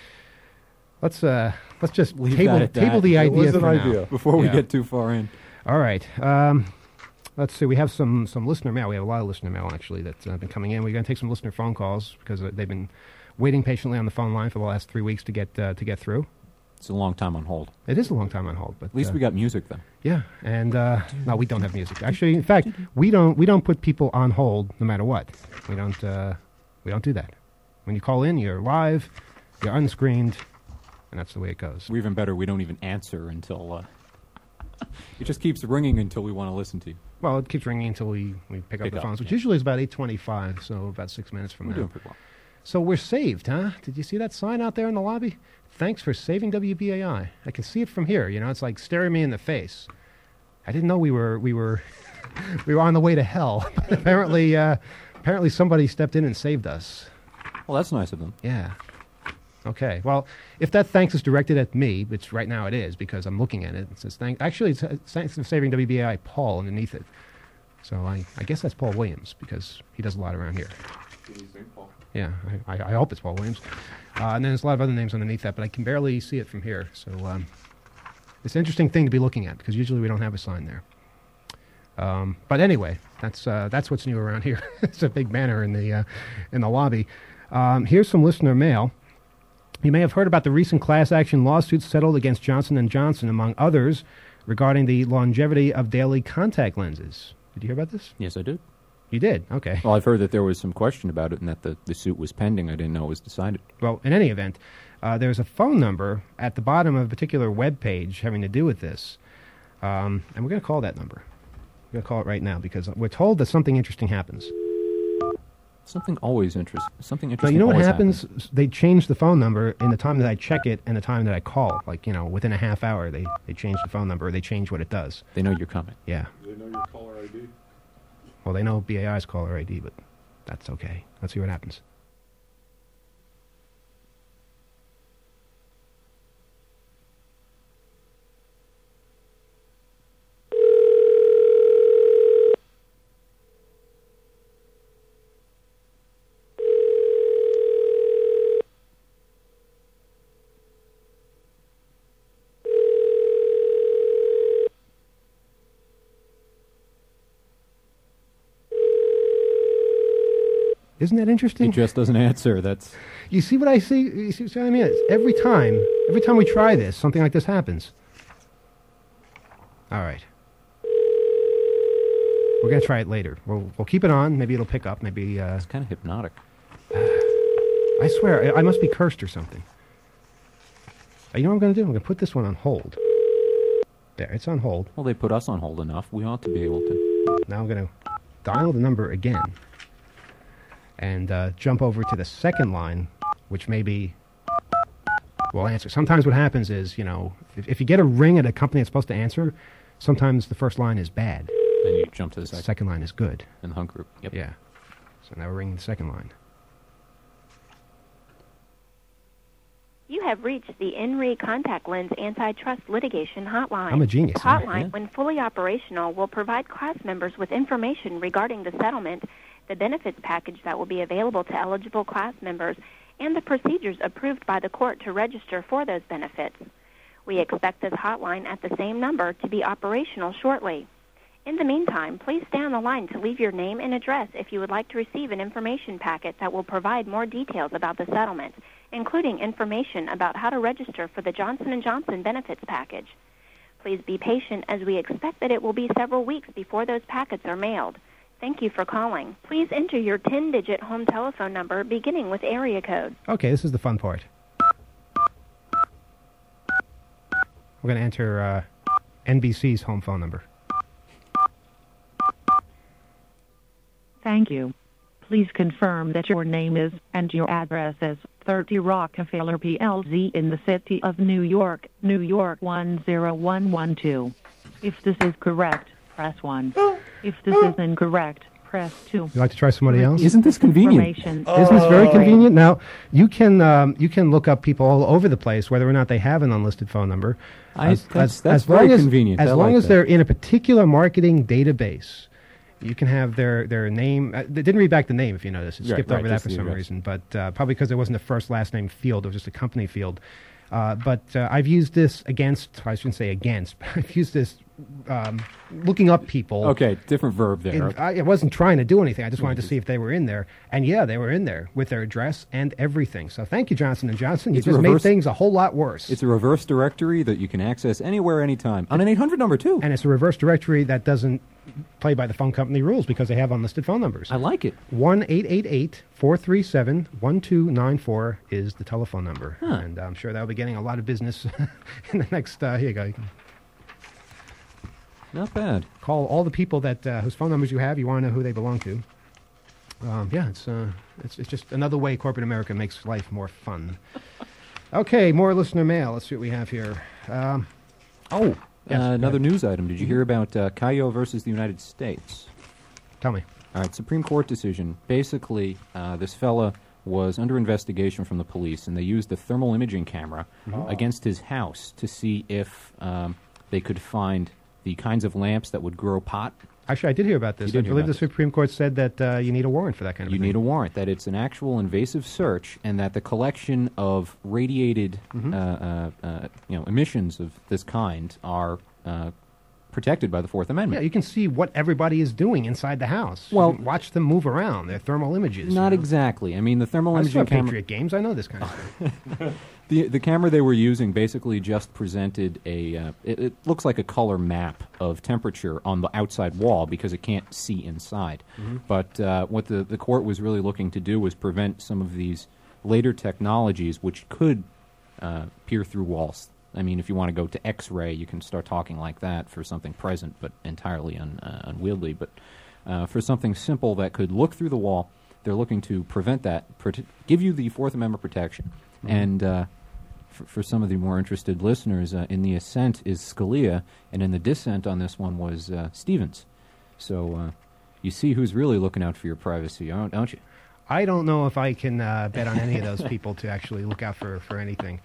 [SPEAKER 3] Let's uh, let's just
[SPEAKER 6] Leave
[SPEAKER 3] table
[SPEAKER 6] that at
[SPEAKER 3] table
[SPEAKER 6] that.
[SPEAKER 3] the
[SPEAKER 6] It
[SPEAKER 3] idea
[SPEAKER 7] was an
[SPEAKER 3] for
[SPEAKER 7] idea.
[SPEAKER 3] now.
[SPEAKER 6] Before we
[SPEAKER 3] Yeah.
[SPEAKER 6] get too far in.
[SPEAKER 3] All right. Um, let's see. We have some some listener mail. We have a lot of listener mail actually that's uh, been coming in. We're going to take some listener phone calls because uh, they've been waiting patiently on the phone line for the last three weeks to get uh, to get through.
[SPEAKER 6] It's a long time on hold.
[SPEAKER 3] It is a long time on hold, but
[SPEAKER 6] At least
[SPEAKER 3] uh,
[SPEAKER 6] we got music, though.
[SPEAKER 3] yeah. And uh, no, we don't have music. Actually, in fact, we don't we don't put people on hold no matter what. We don't uh, we don't do that. When you call in, you're live, you're unscreened, and that's the way it goes.
[SPEAKER 6] We're even better. We don't even answer until uh, it just keeps ringing until we want to listen to you.
[SPEAKER 3] Well, it keeps ringing until we, we pick, up
[SPEAKER 6] Pick
[SPEAKER 3] the
[SPEAKER 6] up,
[SPEAKER 3] phones, which
[SPEAKER 6] yeah.
[SPEAKER 3] usually is about eight twenty-five, so about six minutes from
[SPEAKER 6] We're
[SPEAKER 3] now.
[SPEAKER 6] doing pretty well.
[SPEAKER 3] So we're saved, huh? Did you see that sign out there in the lobby? Thanks for saving W B A I. I can see it from here. You know, it's like staring me in the face. I didn't know we were we were we were on the way to hell. apparently, uh, apparently somebody stepped in and saved us.
[SPEAKER 6] Well, that's nice of them.
[SPEAKER 3] Yeah. Okay. Well, if that thanks is directed at me, which right now it is because I'm looking at it, it says thank. Actually, it's uh, thanks for saving W B A I, Paul, underneath it. So I, I guess that's Paul Williams because he does a lot around here. Yeah, I, I, I hope it's Paul Williams. Uh, and then there's a lot of other names underneath that, but I can barely see it from here. So um, it's an interesting thing to be looking at because usually we don't have a sign there. Um, but anyway, that's uh, that's what's new around here. It's a big banner in the uh, in the lobby. Um, here's some listener mail. You may have heard about the recent class action lawsuits settled against Johnson and Johnson, among others, regarding the longevity of daily contact lenses. Did you hear about this?
[SPEAKER 6] Yes, I did.
[SPEAKER 3] You did? Okay.
[SPEAKER 6] Well, I've heard that there was some question about it and that the, the suit was pending. I didn't know it was decided.
[SPEAKER 3] Well, in any event, uh, there's a phone number at the bottom of a particular web page having to do with this. Um, and we're going to call that number. We're going to call it right now because we're told that something interesting happens.
[SPEAKER 6] Something always interesting. Something
[SPEAKER 3] Now,
[SPEAKER 6] interesting.
[SPEAKER 3] you know what
[SPEAKER 6] always
[SPEAKER 3] happens? They change the phone number in the time that I check it and the time that I call. Like, you know, within a half hour, they, they change the phone number or they change what it does.
[SPEAKER 6] They know you're coming.
[SPEAKER 3] Yeah.
[SPEAKER 7] Do they know your caller I D?
[SPEAKER 3] Well, they know B A I's caller I D, but that's okay. Let's see what happens. Isn't that interesting?
[SPEAKER 6] It just doesn't answer. That's
[SPEAKER 3] You see what I see? You see what I mean? It's every time, every time we try this, something like this happens. All right. We're going to try it later. We'll, we'll keep it on. Maybe it'll pick up. Maybe, uh,
[SPEAKER 6] it's kind of hypnotic.
[SPEAKER 3] I swear, I, I must be cursed or something. Uh, You know what I'm going to do? I'm going to put this one on hold. There, it's on hold.
[SPEAKER 6] Well, they put us on hold enough. We ought to be able to.
[SPEAKER 3] Now I'm going to dial the number again and uh, jump over to the second line, which maybe will answer. Sometimes what happens is, you know, if, if you get a ring at a company that's supposed to answer, sometimes the first line is bad.
[SPEAKER 6] Then you jump to the
[SPEAKER 3] The
[SPEAKER 6] second.
[SPEAKER 3] second line is good.
[SPEAKER 6] In the hunt group. Yep.
[SPEAKER 3] Yeah. So now we're ringing the second line.
[SPEAKER 8] You have reached the Enri Contact Lens Antitrust Litigation Hotline.
[SPEAKER 3] I'm a genius,
[SPEAKER 8] The
[SPEAKER 3] huh?
[SPEAKER 8] hotline,
[SPEAKER 6] Yeah.
[SPEAKER 8] when fully operational, will provide class members with information regarding the settlement, the benefits package that will be available to eligible class members, and the procedures approved by the court to register for those benefits. We expect this hotline at the same number to be operational shortly. In the meantime, please stay on the line to leave your name and address if you would like to receive an information packet that will provide more details about the settlement, including information about how to register for the Johnson and Johnson benefits package. Please be patient as we expect that it will be several weeks before those packets are mailed. Thank you for calling. Please enter your ten-digit home telephone number beginning with area code.
[SPEAKER 3] Okay, this is the fun part. We're going to enter uh, N B C's home phone number.
[SPEAKER 9] Thank you. Please confirm that your name is and your address is thirty Rockefeller P L Z in the city of New York, New York one zero one one two. If this is correct, press one. If this is incorrect, press two.
[SPEAKER 3] You like to try somebody else?
[SPEAKER 6] Isn't this convenient?
[SPEAKER 9] Information.
[SPEAKER 3] Isn't this very convenient? Now, you can um, you can look up people all over the place, whether or not they have an unlisted phone number.
[SPEAKER 6] I- that's- that's very
[SPEAKER 3] long as,
[SPEAKER 6] convenient.
[SPEAKER 3] As
[SPEAKER 6] I
[SPEAKER 3] long
[SPEAKER 6] like
[SPEAKER 3] as
[SPEAKER 6] that.
[SPEAKER 3] they're in a particular marketing database, you can have their, their name. Uh, they didn't read back the name, if you notice. It
[SPEAKER 6] Right,
[SPEAKER 3] skipped
[SPEAKER 6] right,
[SPEAKER 3] over that
[SPEAKER 6] just
[SPEAKER 3] for
[SPEAKER 6] the
[SPEAKER 3] some
[SPEAKER 6] address.
[SPEAKER 3] reason, but uh, probably because it wasn't a first last name field; it was just a company field. Uh, but uh, I've used this against. I shouldn't say against. But I've used this um, looking up people.
[SPEAKER 6] Okay, different verb there.
[SPEAKER 3] It, I, I wasn't trying to do anything. I just wanted to see if they were in there. And yeah, they were in there with their address and everything. So thank you, Johnson and Johnson. You
[SPEAKER 6] It's a
[SPEAKER 3] just made
[SPEAKER 6] reverse-
[SPEAKER 3] things a whole lot worse.
[SPEAKER 6] It's a reverse directory that you can access anywhere, anytime. On an eight hundred number, too.
[SPEAKER 3] and it's a reverse directory that doesn't play by the phone company rules because they have unlisted phone numbers.
[SPEAKER 6] I like it.
[SPEAKER 3] one eight eight eight, four three seven, one two nine four is the telephone number.
[SPEAKER 6] Huh.
[SPEAKER 3] And I'm sure that'll be getting a lot of business in the next, uh, here you go. You can
[SPEAKER 6] Not bad.
[SPEAKER 3] call all the people that uh, whose phone numbers you have. You want to know who they belong to. Um, yeah, it's, uh, it's it's just another way corporate America makes life more fun. Okay, more listener mail. Let's see what we have here. Um,
[SPEAKER 6] Oh,
[SPEAKER 3] Yes,
[SPEAKER 6] uh,
[SPEAKER 3] go
[SPEAKER 6] another
[SPEAKER 3] ahead.
[SPEAKER 6] news item. Did you hear about uh, Cayo versus the United States?
[SPEAKER 3] tell me.
[SPEAKER 6] All right, Supreme Court decision. Basically, uh, this fella was under investigation from the police, and they used a thermal imaging camera against his house to see if um, they could find the kinds of lamps that would grow pot.
[SPEAKER 3] Actually, I did hear about this.
[SPEAKER 6] You did
[SPEAKER 3] I
[SPEAKER 6] hear
[SPEAKER 3] believe
[SPEAKER 6] about
[SPEAKER 3] the
[SPEAKER 6] this.
[SPEAKER 3] Supreme Court said that uh, you need a warrant for that kind of
[SPEAKER 6] You
[SPEAKER 3] thing.
[SPEAKER 6] need a warrant, that it's an actual invasive search, and that the collection of radiated
[SPEAKER 3] Mm-hmm.
[SPEAKER 6] uh, uh, uh, you know, emissions of this kind are uh, protected by the Fourth
[SPEAKER 3] Yeah,
[SPEAKER 6] Amendment.
[SPEAKER 3] you can see what everybody is doing inside the house. You
[SPEAKER 6] Well-
[SPEAKER 3] can watch them move around. They're thermal images.
[SPEAKER 6] Not
[SPEAKER 3] you know?
[SPEAKER 6] exactly. I mean, the thermal
[SPEAKER 3] I saw
[SPEAKER 6] imaging camera...
[SPEAKER 3] Patriot games. I know this kind of thing.
[SPEAKER 6] The the camera they were using basically just presented a. Uh, it, it looks like a color map of temperature on the outside wall because it can't see inside. But uh, what the the court was really looking to do was prevent some of these later technologies which could uh, peer through walls. I mean, if you want to go to X-ray, you can start talking like that for something present but entirely un, uh, unwieldy. But uh, for something simple that could look through the wall, they're looking to prevent that, prote- give you the Fourth Amendment protection. And uh, for, for some of the more interested listeners, uh, in the assent is Scalia, and in the dissent on this one was uh, Stevens. So uh, you see who's really looking out for your privacy, don't, don't you?
[SPEAKER 3] I don't know if I can uh, bet on any of those people to actually look out for, for anything.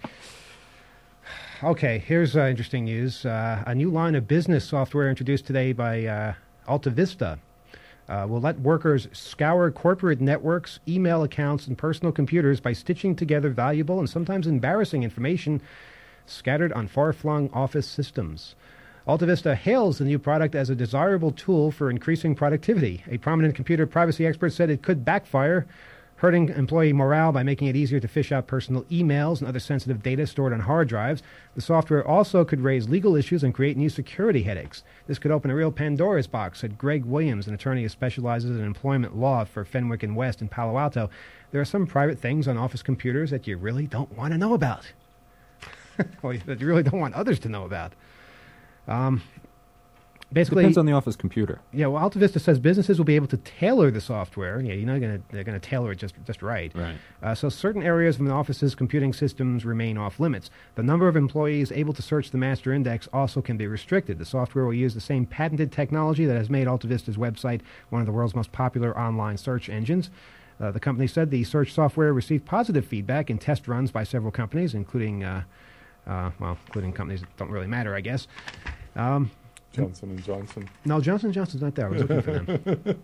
[SPEAKER 3] Okay, here's uh, interesting news. Uh, a new line of business software introduced today by uh, Alta Vista uh, will let workers scour corporate networks, email accounts, and personal computers by stitching together valuable and sometimes embarrassing information scattered on far-flung office systems. Alta Vista hails the new product as a desirable tool for increasing productivity. A prominent computer privacy expert said it could backfire, hurting employee morale by making it easier to fish out personal emails and other sensitive data stored on hard drives. The software also could raise legal issues and create new security headaches. This could open a real Pandora's box, said Greg Williams, an attorney who specializes in employment law for Fenwick and West in Palo Alto. There are some private things on office computers that you really don't want to know about. Well, that you really don't want others to know about. Um, basically,
[SPEAKER 6] Depends on the office computer.
[SPEAKER 3] yeah. Well, Alta Vista says businesses will be able to tailor the software. Yeah, you're not going to they're going to tailor it just just right.
[SPEAKER 6] Right.
[SPEAKER 3] Uh, so certain areas of an office's computing systems remain off limits. The number of employees able to search the master index also can be restricted. The software will use the same patented technology that has made Alta Vista's website one of the world's most popular online search engines. Uh, the company said the search software received positive feedback in test runs by several companies, including, uh, uh, well, including companies that don't really matter, I guess. Um,
[SPEAKER 7] Johnson and Johnson.
[SPEAKER 3] no, Johnson and Johnson's not there. I was looking for them.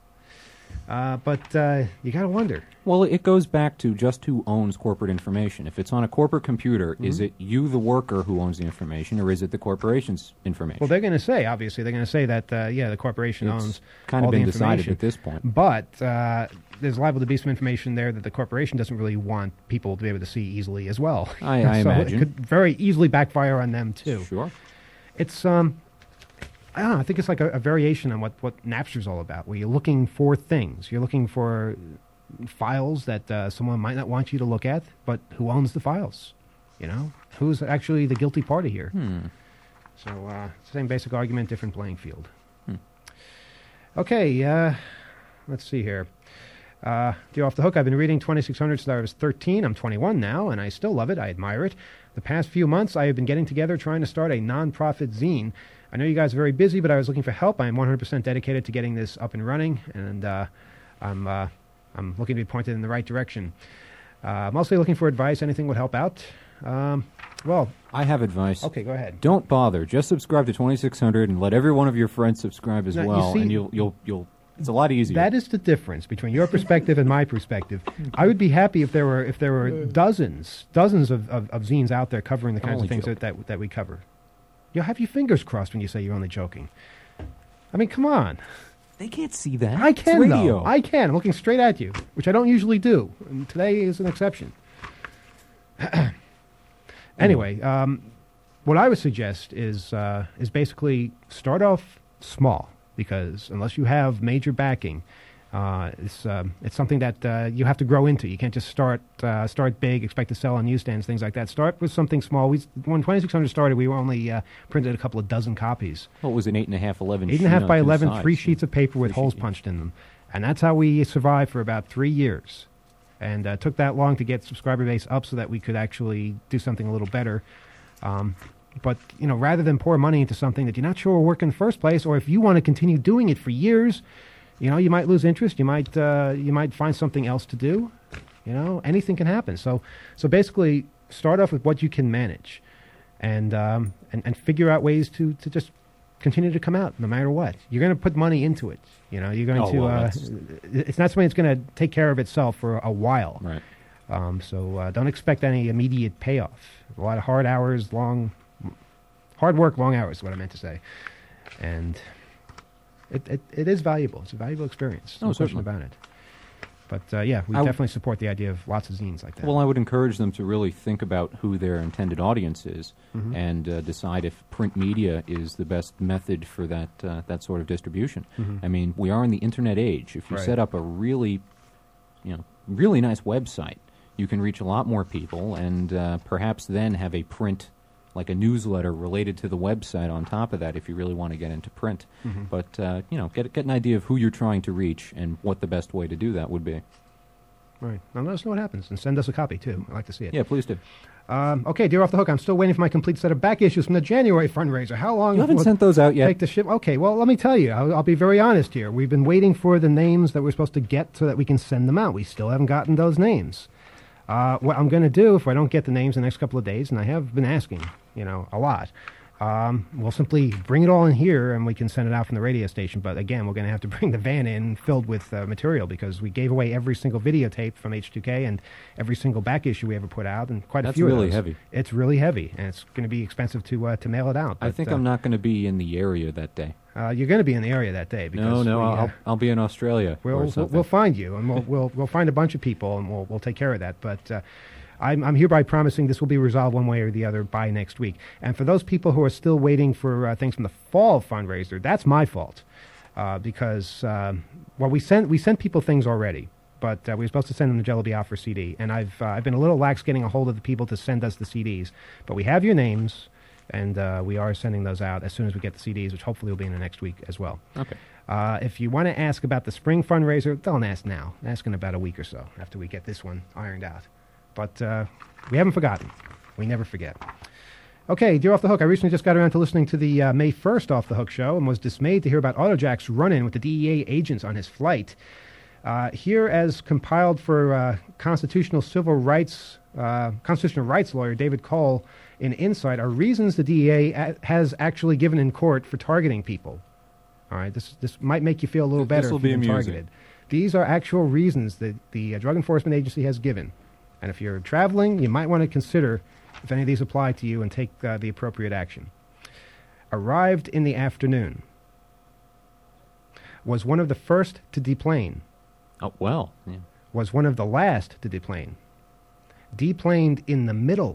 [SPEAKER 3] Uh, but uh, you got to wonder.
[SPEAKER 6] Well, it goes back to just who owns corporate information. If it's on a corporate computer,
[SPEAKER 3] Mm-hmm.
[SPEAKER 6] is it you, the worker, who owns the information, or is it the corporation's information?
[SPEAKER 3] Well, they're going to say, obviously, they're going to say that, uh, yeah, the corporation
[SPEAKER 6] It's
[SPEAKER 3] owns
[SPEAKER 6] kind of
[SPEAKER 3] all
[SPEAKER 6] been
[SPEAKER 3] the
[SPEAKER 6] decided
[SPEAKER 3] information.
[SPEAKER 6] at this point.
[SPEAKER 3] But uh, there's liable to be some information there that the corporation doesn't really want people to be able to see easily as well.
[SPEAKER 6] I- I
[SPEAKER 3] so
[SPEAKER 6] imagine.
[SPEAKER 3] it could very easily backfire on them, too.
[SPEAKER 6] Sure.
[SPEAKER 3] It's, um, I don't know, I think it's like a, a variation on what, what Napster's all about, where you're looking for things. You're looking for files that uh, someone might not want you to look at, but who owns the files? You know? Who's actually the guilty party here?
[SPEAKER 6] Hmm.
[SPEAKER 3] So, uh, same basic argument, different playing field.
[SPEAKER 6] Hmm.
[SPEAKER 3] Okay, uh, let's see here. Uh, to off the hook, I've been reading twenty-six hundred since I was thirteen. I'm twenty-one now, and I still love it. I admire it. The past few months, I have been getting together trying to start a non-profit zine. I know you guys are very busy, but I was looking for help. I am one hundred percent dedicated to getting this up and running, and uh, I'm uh, I'm looking to be pointed in the right direction. Uh, mostly looking for advice. Anything would help out. Um, well,
[SPEAKER 6] I have advice.
[SPEAKER 3] Okay, go ahead.
[SPEAKER 6] Don't bother. Just subscribe to twenty-six hundred and let every one of your friends subscribe as
[SPEAKER 3] Now, you
[SPEAKER 6] well,
[SPEAKER 3] see-
[SPEAKER 6] and you'll you'll you'll. It's a lot easier.
[SPEAKER 3] That is the difference between your perspective and my perspective. I would be happy if there were if there were dozens dozens of, of, of zines out there covering the
[SPEAKER 6] I'm
[SPEAKER 3] kinds of
[SPEAKER 6] only
[SPEAKER 3] things that,
[SPEAKER 6] joking.
[SPEAKER 3] that that we cover. You'll have your fingers crossed when you say you're only joking. I mean, come on.
[SPEAKER 6] They can't see that.
[SPEAKER 3] I
[SPEAKER 6] It's
[SPEAKER 3] can,
[SPEAKER 6] radio.
[SPEAKER 3] though. I can. I'm looking straight at you, which I don't usually do. And today is an exception. Anyway, um, what I would suggest is uh, is basically start off small, because unless you have major backing, uh, it's um, it's something that uh, you have to grow into. You can't just start uh, start big, expect to sell on newsstands, things like that. Start with something small. We when twenty-six hundred started, we only uh, printed a couple of dozen copies.
[SPEAKER 6] What was an eight and a half, eleven?
[SPEAKER 3] Eight and a half
[SPEAKER 6] sheet
[SPEAKER 3] by
[SPEAKER 6] on two
[SPEAKER 3] eleven,
[SPEAKER 6] sides.
[SPEAKER 3] three sheets of paper with
[SPEAKER 6] Three
[SPEAKER 3] holes
[SPEAKER 6] sheet-
[SPEAKER 3] punched in them, and that's how we survived for about three years. And uh, took that long to get subscriber base up so that we could actually do something a little better. Um, but you know, rather than pour money into something that you're not sure will work in the first place, or if you want to continue doing it for years, you know, you might lose interest. You might uh, you might find something else to do. You know, anything can happen. So so basically, start off with what you can manage, and um, and and figure out ways to to just continue to come out no matter what. You're going to put money into it. You know, you're going
[SPEAKER 6] Oh,
[SPEAKER 3] to.
[SPEAKER 6] well,
[SPEAKER 3] Uh,
[SPEAKER 6] that's-
[SPEAKER 3] it's not something that's going to take care of itself for a while.
[SPEAKER 6] Right.
[SPEAKER 3] Um, so uh, don't expect any immediate payoff. A lot of hard hours, long, hard work, long hours is what I meant to say. And it it, it is valuable. It's a valuable experience.
[SPEAKER 6] Oh,
[SPEAKER 3] No question
[SPEAKER 6] certainly.
[SPEAKER 3] about it. But uh, yeah, we
[SPEAKER 6] I w-
[SPEAKER 3] definitely support the idea of lots of zines like that.
[SPEAKER 6] Well, I would encourage them to really think about who their intended audience is,
[SPEAKER 3] Mhm.
[SPEAKER 6] and uh, decide if print media is the best method for that uh, that sort of distribution.
[SPEAKER 3] Mhm.
[SPEAKER 6] I mean, we are in the internet age. If you
[SPEAKER 3] Right.
[SPEAKER 6] set up a really, you know, really nice website, you can reach a lot more people, and uh, perhaps then have a print, like a newsletter related to the website on top of that, if you really want to get into print.
[SPEAKER 3] Mhm.
[SPEAKER 6] But uh, you know, get get an idea of who you're trying to reach and what the best way to do that would be.
[SPEAKER 3] Right. Now let us know what happens, and send us a copy too. I'd like to see it.
[SPEAKER 6] Yeah, please do.
[SPEAKER 3] Um, okay, Dear Off the Hook, I'm still waiting for my complete set of back issues from the January fundraiser. How long
[SPEAKER 6] You haven't
[SPEAKER 3] will it
[SPEAKER 6] sent those out yet.
[SPEAKER 3] Take the ship. Okay, well, let me tell you. I'll, I'll be very honest here. We've been waiting for the names that we're supposed to get so that we can send them out. We still haven't gotten those names. Uh, what I'm going to do, if I don't get the names in the next couple of days, and I have been asking, you know, a lot, um, we'll simply bring it all in here and we can send it out from the radio station. But again, we're going to have to bring the van in filled with uh, material because we gave away every single videotape from H two K and every single back issue we ever put out, and quite a
[SPEAKER 6] That's
[SPEAKER 3] few
[SPEAKER 6] really
[SPEAKER 3] of those.
[SPEAKER 6] heavy.
[SPEAKER 3] It's really heavy, and it's going to be expensive to uh, to mail it out.
[SPEAKER 6] I
[SPEAKER 3] But,
[SPEAKER 6] think
[SPEAKER 3] uh,
[SPEAKER 6] I'm not going to be in the area that day.
[SPEAKER 3] Uh, you're going to be in the area that day. Because
[SPEAKER 6] No, no,
[SPEAKER 3] we, uh,
[SPEAKER 6] I'll I'll be in Australia
[SPEAKER 3] We'll,
[SPEAKER 6] or
[SPEAKER 3] we'll,
[SPEAKER 6] something.
[SPEAKER 3] we'll find you, and we'll, we'll, we'll find a bunch of people, and we'll, we'll take care of that. But uh, I'm, I'm hereby promising this will be resolved one way or the other by next week. And for those people who are still waiting for uh, things from the fall fundraiser, that's my fault. Uh, because, um, well, we sent, we sent people things already, but uh, we were supposed to send them the Jello Biafra C D. And I've, uh, I've been a little lax getting a hold of the people to send us the C Ds. But we have your names, and uh, we are sending those out as soon as we get the C Ds, which hopefully will be in the next week as well.
[SPEAKER 6] Okay.
[SPEAKER 3] Uh, if you want to ask about the spring fundraiser, don't ask now. Ask in about a week or so after we get this one ironed out. But uh, we haven't forgotten. We never forget. Okay, Dear Off the Hook, I recently just got around to listening to the uh, May first Off the Hook show and was dismayed to hear about AutoJack's run-in with the D E A agents on his flight. Uh, here, as compiled for uh, constitutional civil rights, uh, constitutional rights lawyer David Cole in Insight, are reasons the D E A a- has actually given in court for targeting people. All right, this this might make you feel a little better
[SPEAKER 6] This'll
[SPEAKER 3] if
[SPEAKER 6] be
[SPEAKER 3] you've been
[SPEAKER 6] amusing.
[SPEAKER 3] targeted. These are actual reasons that the uh, Drug Enforcement Agency has given. And if you're traveling, you might want to consider if any of these apply to you and take uh, the appropriate action. Arrived in the afternoon. Was one of the first to deplane.
[SPEAKER 6] Oh, well. Yeah.
[SPEAKER 3] Was one of the last to deplane. Deplaned in the middle.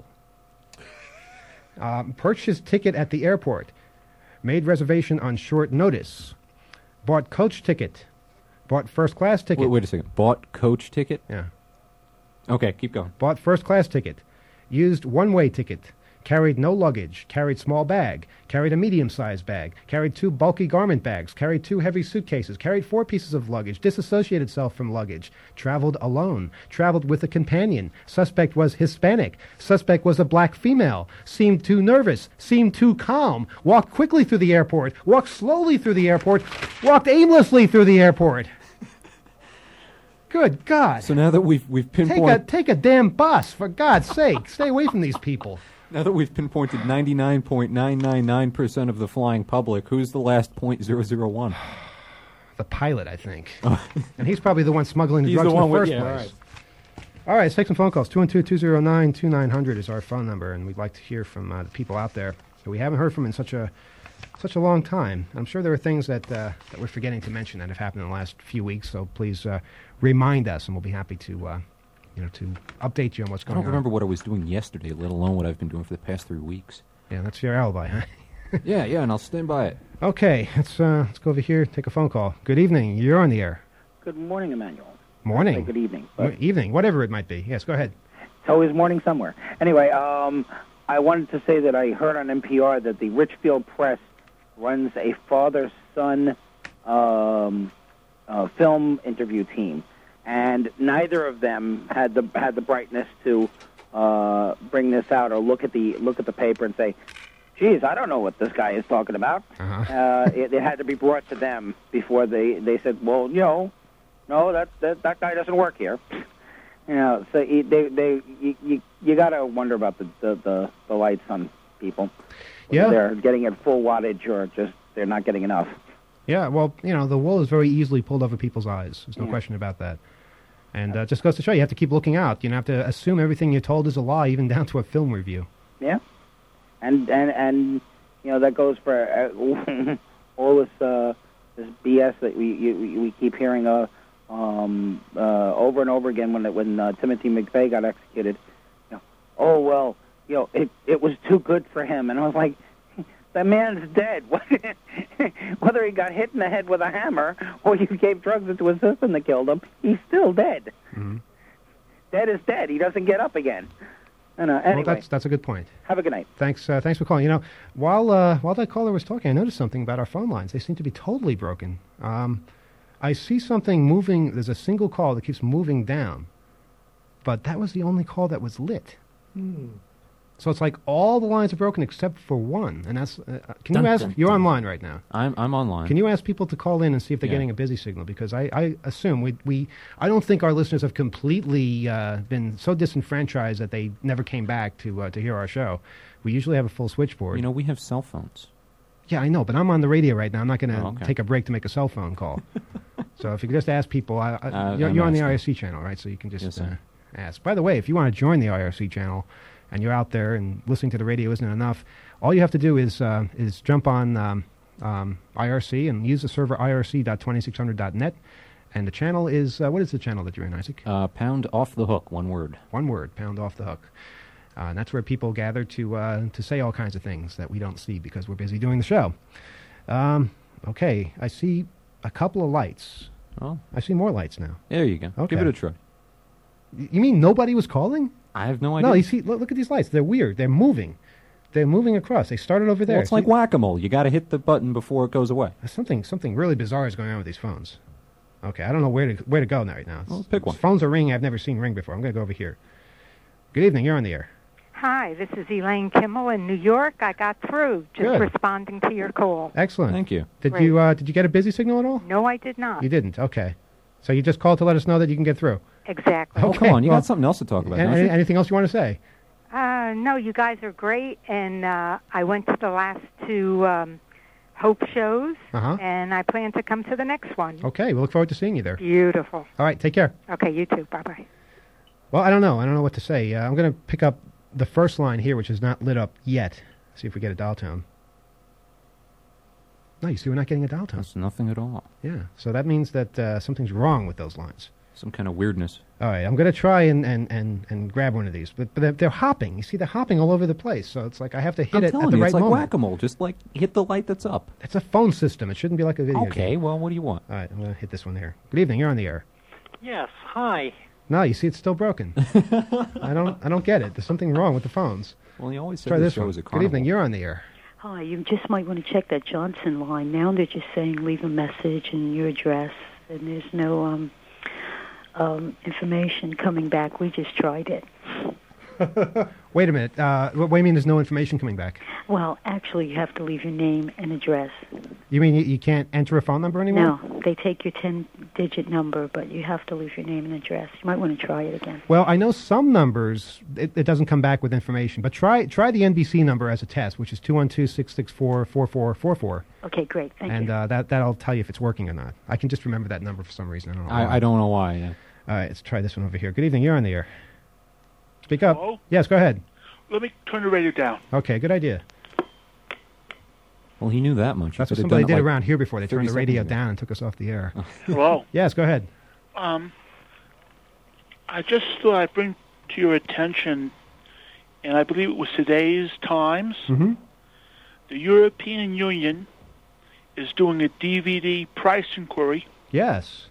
[SPEAKER 3] Um, purchased ticket at the airport. Made reservation on short notice. Bought coach ticket. Bought first class ticket.
[SPEAKER 6] Wait, wait a second. Bought coach ticket?
[SPEAKER 3] Yeah.
[SPEAKER 6] Okay, keep going.
[SPEAKER 3] Bought first class ticket. Used one way ticket. carried no luggage, carried small bag, carried a medium-sized bag, carried two bulky garment bags, carried two heavy suitcases, carried four pieces of luggage, disassociated self from luggage, traveled alone, traveled with a companion. Suspect was Hispanic. Suspect was a black female. Seemed too nervous, seemed too calm, walked quickly through the airport, walked slowly through the airport, walked aimlessly through the airport. Good God.
[SPEAKER 6] So now that we've we've
[SPEAKER 3] Take a,
[SPEAKER 6] pinpointed
[SPEAKER 3] take a damn bus, for God's sake. Stay away from these people.
[SPEAKER 6] now that we've pinpointed ninety-nine point nine nine nine percent of the flying public, who's the last zero point zero zero one?
[SPEAKER 3] The pilot, I think. And he's probably the one smuggling the
[SPEAKER 6] He's
[SPEAKER 3] drugs
[SPEAKER 6] the
[SPEAKER 3] in
[SPEAKER 6] one
[SPEAKER 3] the
[SPEAKER 6] with-
[SPEAKER 3] first
[SPEAKER 6] yeah,
[SPEAKER 3] place.
[SPEAKER 6] all right.
[SPEAKER 3] All right, let's take some phone calls. two one two, two zero nine, two nine zero zero is our phone number, and we'd like to hear from uh, the people out there that we haven't heard from in such a such a long time. I'm sure there are things that uh, that we're forgetting to mention that have happened in the last few weeks, so please uh, remind us, and we'll be happy to uh, you know to update you on what's
[SPEAKER 6] I
[SPEAKER 3] going
[SPEAKER 6] don't
[SPEAKER 3] on.
[SPEAKER 6] remember what I was doing yesterday, let alone what I've been doing for the past three weeks.
[SPEAKER 3] Yeah, that's your alibi, huh?
[SPEAKER 6] yeah, yeah, and I'll stand by it.
[SPEAKER 3] Okay, let's uh, let's go over here, take a phone call. Good evening, you're on the air.
[SPEAKER 10] Good morning, Emmanuel.
[SPEAKER 3] Morning.
[SPEAKER 10] I'd say good evening.
[SPEAKER 3] Mo-
[SPEAKER 10] But
[SPEAKER 3] evening, whatever it might be. Yes, go ahead.
[SPEAKER 10] it's always morning somewhere. Anyway, um, I wanted to say that I heard on N P R that the Richfield Press runs a father-son um, uh, film interview team, and neither of them had the had the brightness to uh, bring this out or look at the look at the paper and say, "Geez, I don't know what this guy is talking about."
[SPEAKER 3] Uh-huh.
[SPEAKER 10] Uh, it, it had to be brought to them before they, they said, "Well, you know, no, that that, that guy doesn't work here." You know, so you- they they you you, you got to wonder about the, the, the, the lights on people.
[SPEAKER 3] Yeah.
[SPEAKER 10] They're getting at full wattage or just they're not getting enough.
[SPEAKER 3] Yeah, well, you know, the wool is very easily pulled over people's eyes. There's no
[SPEAKER 10] Yeah.
[SPEAKER 3] question about that. And uh, just goes to show you have to keep looking out. You don't have to assume everything you're told is a lie, even down to a film review.
[SPEAKER 10] Yeah, and and and you know that goes for uh, all this uh, this B S that we you, we keep hearing uh, um, uh, over and over again when it, when uh, Timothy McVeigh got executed. You know, oh well, you know it it was too good for him, and I was like, that man's dead. Whether he got hit in the head with a hammer or you gave drugs into his system that killed him, he's still dead.
[SPEAKER 3] Mm-hmm.
[SPEAKER 10] Dead is dead. He doesn't get up again. And, uh, anyway,
[SPEAKER 3] Well, that's that's a good point.
[SPEAKER 10] have a good night.
[SPEAKER 3] Thanks, uh, thanks for calling. You know, while uh, while that caller was talking, I noticed something about our phone lines. They seem to be totally broken. Um, I see something moving. There's a single call that keeps moving down, but that was the only call that was lit. So it's like all the lines are broken except for one, and that's. Uh, can
[SPEAKER 6] Dun,
[SPEAKER 3] you ask?
[SPEAKER 6] dun,
[SPEAKER 3] You're
[SPEAKER 6] dun.
[SPEAKER 3] online right now.
[SPEAKER 6] I'm I'm online.
[SPEAKER 3] Can you ask people to call in and see if they're
[SPEAKER 6] Yeah.
[SPEAKER 3] getting a busy signal? Because I, I assume we, we I don't think our listeners have completely uh, been so disenfranchised that they never came back to uh, to hear our show. We usually have a full switchboard.
[SPEAKER 6] You know, we have cell phones.
[SPEAKER 3] Yeah, I know, but I'm on the radio right now. I'm not going to
[SPEAKER 6] Oh, okay.
[SPEAKER 3] take a break to make a cell phone call. So if you could just ask people, I, I,
[SPEAKER 6] Uh,
[SPEAKER 3] you're,
[SPEAKER 6] I'm
[SPEAKER 3] you're on the
[SPEAKER 6] asking.
[SPEAKER 3] I R C channel, right? So you can just
[SPEAKER 6] Yes,
[SPEAKER 3] uh,
[SPEAKER 6] sir.
[SPEAKER 3] ask. By the way, if you want to join the I R C channel and you're out there and listening to the radio isn't enough, all you have to do is uh, is jump on um, um, I R C and use the server I R C dot twenty-six hundred dot net. And the channel is, uh, what is the channel that you're in, Isaac?
[SPEAKER 6] Uh, pound off the hook, one word.
[SPEAKER 3] One word, pound off the hook. Uh, and that's where people gather to uh, to say all kinds of things that we don't see because we're busy doing the show. Um, okay, I see a couple of lights.
[SPEAKER 6] Oh,
[SPEAKER 3] I see more lights now.
[SPEAKER 6] there you go.
[SPEAKER 3] Okay.
[SPEAKER 6] Give it a try.
[SPEAKER 3] Y- You mean nobody was calling?
[SPEAKER 6] I have no idea.
[SPEAKER 3] No, you see, look, look at these lights. They're weird. They're moving. They're moving across. They started over there.
[SPEAKER 6] Well, it's like
[SPEAKER 3] See-
[SPEAKER 6] whack-a-mole. You got to hit the button before it goes away.
[SPEAKER 3] something something really bizarre is going on with these phones. Okay, I don't know where to where to go now right now.
[SPEAKER 6] Well, pick one.
[SPEAKER 3] Phones are ringing. I've never seen ring before. I'm going to go over here. Good evening. You're on the air.
[SPEAKER 11] Hi, this is Elaine Kimmel in New York. I got through, just
[SPEAKER 3] Good.
[SPEAKER 11] responding to your call.
[SPEAKER 3] Excellent.
[SPEAKER 6] Thank you.
[SPEAKER 3] Did
[SPEAKER 11] Great.
[SPEAKER 3] you uh, did you get a busy signal at all?
[SPEAKER 11] No, I did not.
[SPEAKER 3] You didn't. Okay. So you just called to let us know that you can get through.
[SPEAKER 11] Exactly.
[SPEAKER 6] Oh,
[SPEAKER 3] Okay,
[SPEAKER 6] come on. You
[SPEAKER 3] well-
[SPEAKER 6] got something else to talk about,
[SPEAKER 3] A-
[SPEAKER 6] don't
[SPEAKER 3] any-
[SPEAKER 6] you?
[SPEAKER 3] anything else you want to say?
[SPEAKER 11] Uh, no, you guys are great, and uh, I went to the last two um, Hope shows,
[SPEAKER 3] Uh-huh.
[SPEAKER 11] and I plan to come to the next one.
[SPEAKER 3] Okay. We look forward to seeing you there.
[SPEAKER 11] Beautiful.
[SPEAKER 3] All right. Take care.
[SPEAKER 11] Okay, you too. Bye-bye.
[SPEAKER 3] Well, I don't know. I don't know what to say. Uh, I'm going to pick up the first line here, which is not lit up yet. See if we get a dial tone. No, you see, we're not getting a dial tone.
[SPEAKER 6] That's nothing at all.
[SPEAKER 3] Yeah. So that means that uh, something's wrong with those lines.
[SPEAKER 6] Some kind of weirdness.
[SPEAKER 3] All right. I'm going to try and, and, and, and grab one of these. But, but they're, they're hopping. You see, they're hopping all over the place. So it's like I have to hit
[SPEAKER 6] I'm
[SPEAKER 3] it
[SPEAKER 6] telling
[SPEAKER 3] at the
[SPEAKER 6] you,
[SPEAKER 3] right
[SPEAKER 6] it's like
[SPEAKER 3] moment.
[SPEAKER 6] whack-a-mole. Just like hit the light that's up.
[SPEAKER 3] It's a phone system. It shouldn't be like a video
[SPEAKER 6] Okay,
[SPEAKER 3] game.
[SPEAKER 6] well, what do you want?
[SPEAKER 3] All right. I'm going to hit this one here. Good evening. You're on the air.
[SPEAKER 12] Yes, hi.
[SPEAKER 3] No, you see, it's still broken. I don't. I don't get it. There's something wrong with the phones.
[SPEAKER 6] Well, he always said
[SPEAKER 3] Try
[SPEAKER 6] the
[SPEAKER 3] this
[SPEAKER 6] show
[SPEAKER 3] one.
[SPEAKER 6] was a
[SPEAKER 3] Good
[SPEAKER 6] carnival.
[SPEAKER 3] evening. You're on the air.
[SPEAKER 12] Hi, you just might want to check that Johnson line. Now they're just saying leave a message and your address, and there's no um, um, information coming back. We just tried it.
[SPEAKER 3] Wait a minute. Uh, what, what do you mean there's no information coming back?
[SPEAKER 12] Well, actually, you have to leave your name and address.
[SPEAKER 3] You mean you, you can't enter a phone number anymore?
[SPEAKER 12] No, they take your ten-digit number, but you have to leave your name and address. You might want to try it again.
[SPEAKER 3] Well, I know some numbers, it, it doesn't come back with information, but try try the N B C number as a test, which is two one two, six six four, four four four four.
[SPEAKER 12] Okay, great. Thank
[SPEAKER 3] and
[SPEAKER 12] you.
[SPEAKER 3] uh, that, that'll tell you if it's working or not. I can just remember that number for some reason. I don't know why.
[SPEAKER 6] I, I don't know why. Yeah.
[SPEAKER 3] All right, let's try this one over here. Good evening. You're on the air. Speak up.
[SPEAKER 13] Hello?
[SPEAKER 3] Yes, go ahead.
[SPEAKER 13] Let me turn the radio down.
[SPEAKER 3] Okay, good idea.
[SPEAKER 6] Well, he knew that much. He
[SPEAKER 3] That's what
[SPEAKER 6] could have
[SPEAKER 3] somebody
[SPEAKER 6] done
[SPEAKER 3] did
[SPEAKER 6] it like
[SPEAKER 3] around here before. They turned the
[SPEAKER 6] thirty
[SPEAKER 3] radio
[SPEAKER 6] seconds ago.
[SPEAKER 3] down and took us off the air.
[SPEAKER 13] Hello?
[SPEAKER 3] Yes, go ahead.
[SPEAKER 13] Um, I just thought I'd bring to your attention, and I believe it was today's Times,
[SPEAKER 3] Mm-hmm.
[SPEAKER 13] the European Union is doing a D V D price inquiry,
[SPEAKER 3] Yes.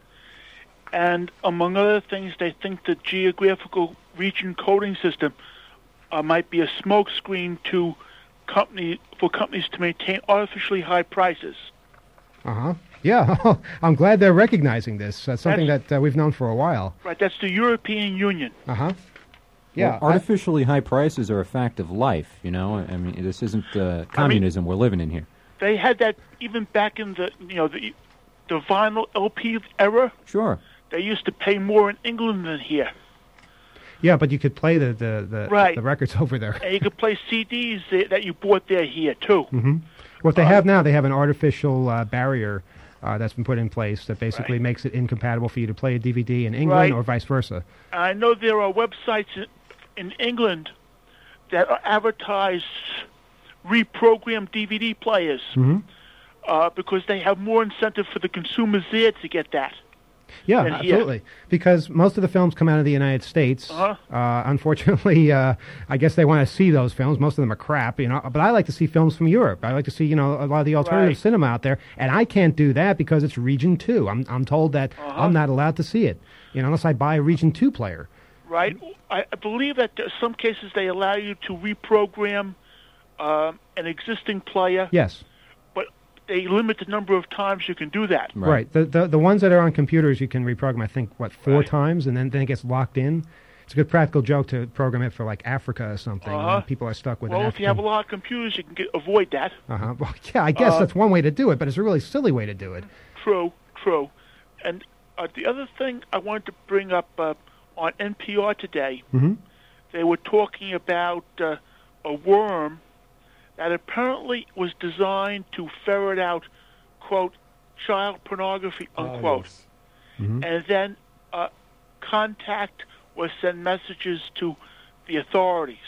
[SPEAKER 13] and among other things, they think the geographical region coding system uh, might be a smokescreen to company for companies to maintain artificially high prices.
[SPEAKER 3] Uh-huh. Yeah, I'm glad they're recognizing this. That's something that uh, we've known for a while.
[SPEAKER 13] Right, that's the European Union.
[SPEAKER 3] Uh-huh.
[SPEAKER 6] Well,
[SPEAKER 3] Yeah, I-
[SPEAKER 6] artificially high prices are a fact of life, you know? I mean, this isn't uh, communism we're living in here.
[SPEAKER 13] They had that even back in the you know the the vinyl L P era.
[SPEAKER 6] Sure.
[SPEAKER 13] They used to pay more in England than here.
[SPEAKER 3] Yeah, but you could play the, the, the,
[SPEAKER 13] Right.
[SPEAKER 3] the records over there.
[SPEAKER 13] And you could play C Ds that that you bought there here too.
[SPEAKER 3] hmm What they have now, they have an artificial uh, barrier uh, that's been put in place that basically makes it incompatible for you to play a D V D in England
[SPEAKER 13] Right.
[SPEAKER 3] or vice versa.
[SPEAKER 13] I know there are websites in, in England that are advertise reprogrammed D V D players
[SPEAKER 3] hmm
[SPEAKER 13] uh, because they have more incentive for the consumers there to get that.
[SPEAKER 3] Yeah,
[SPEAKER 13] than here.
[SPEAKER 3] absolutely. Because most of the films come out of the United States.
[SPEAKER 13] Uh-huh.
[SPEAKER 3] Uh, unfortunately, uh, I guess they want to see those films. Most of them are crap, you know. But I like to see films from Europe. I like to see, you know, a lot of the alternative
[SPEAKER 13] Right.
[SPEAKER 3] cinema out there, and I can't do that because it's Region Two. I'm I'm told that
[SPEAKER 13] Uh-huh.
[SPEAKER 3] I'm not allowed to see it, you know, unless I buy a Region Two player.
[SPEAKER 13] Right. I I believe that in some cases they allow you to reprogram um, an existing player.
[SPEAKER 3] Yes.
[SPEAKER 13] But they limit the number of times you can do that.
[SPEAKER 3] Right. The, the the ones that are on computers, you can reprogram, I think, what, four times, and then, then it gets locked in. It's a good practical joke to program it for, like, Africa or something. you know,
[SPEAKER 13] Uh-huh.
[SPEAKER 3] people are stuck with
[SPEAKER 13] Well,
[SPEAKER 3] an
[SPEAKER 13] if you have a lot of computers, you can get, avoid that.
[SPEAKER 3] Uh-huh. Well, yeah, I guess
[SPEAKER 13] Uh,
[SPEAKER 3] that's one way to do it, but it's a really silly way to do it.
[SPEAKER 13] True, true. And uh, the other thing I wanted to bring up uh, on N P R today,
[SPEAKER 3] Mm-hmm.
[SPEAKER 13] they were talking about uh, a worm that apparently was designed to ferret out, quote, child pornography, unquote.
[SPEAKER 3] Mm-hmm.
[SPEAKER 13] And then uh, contact or send messages to the authorities.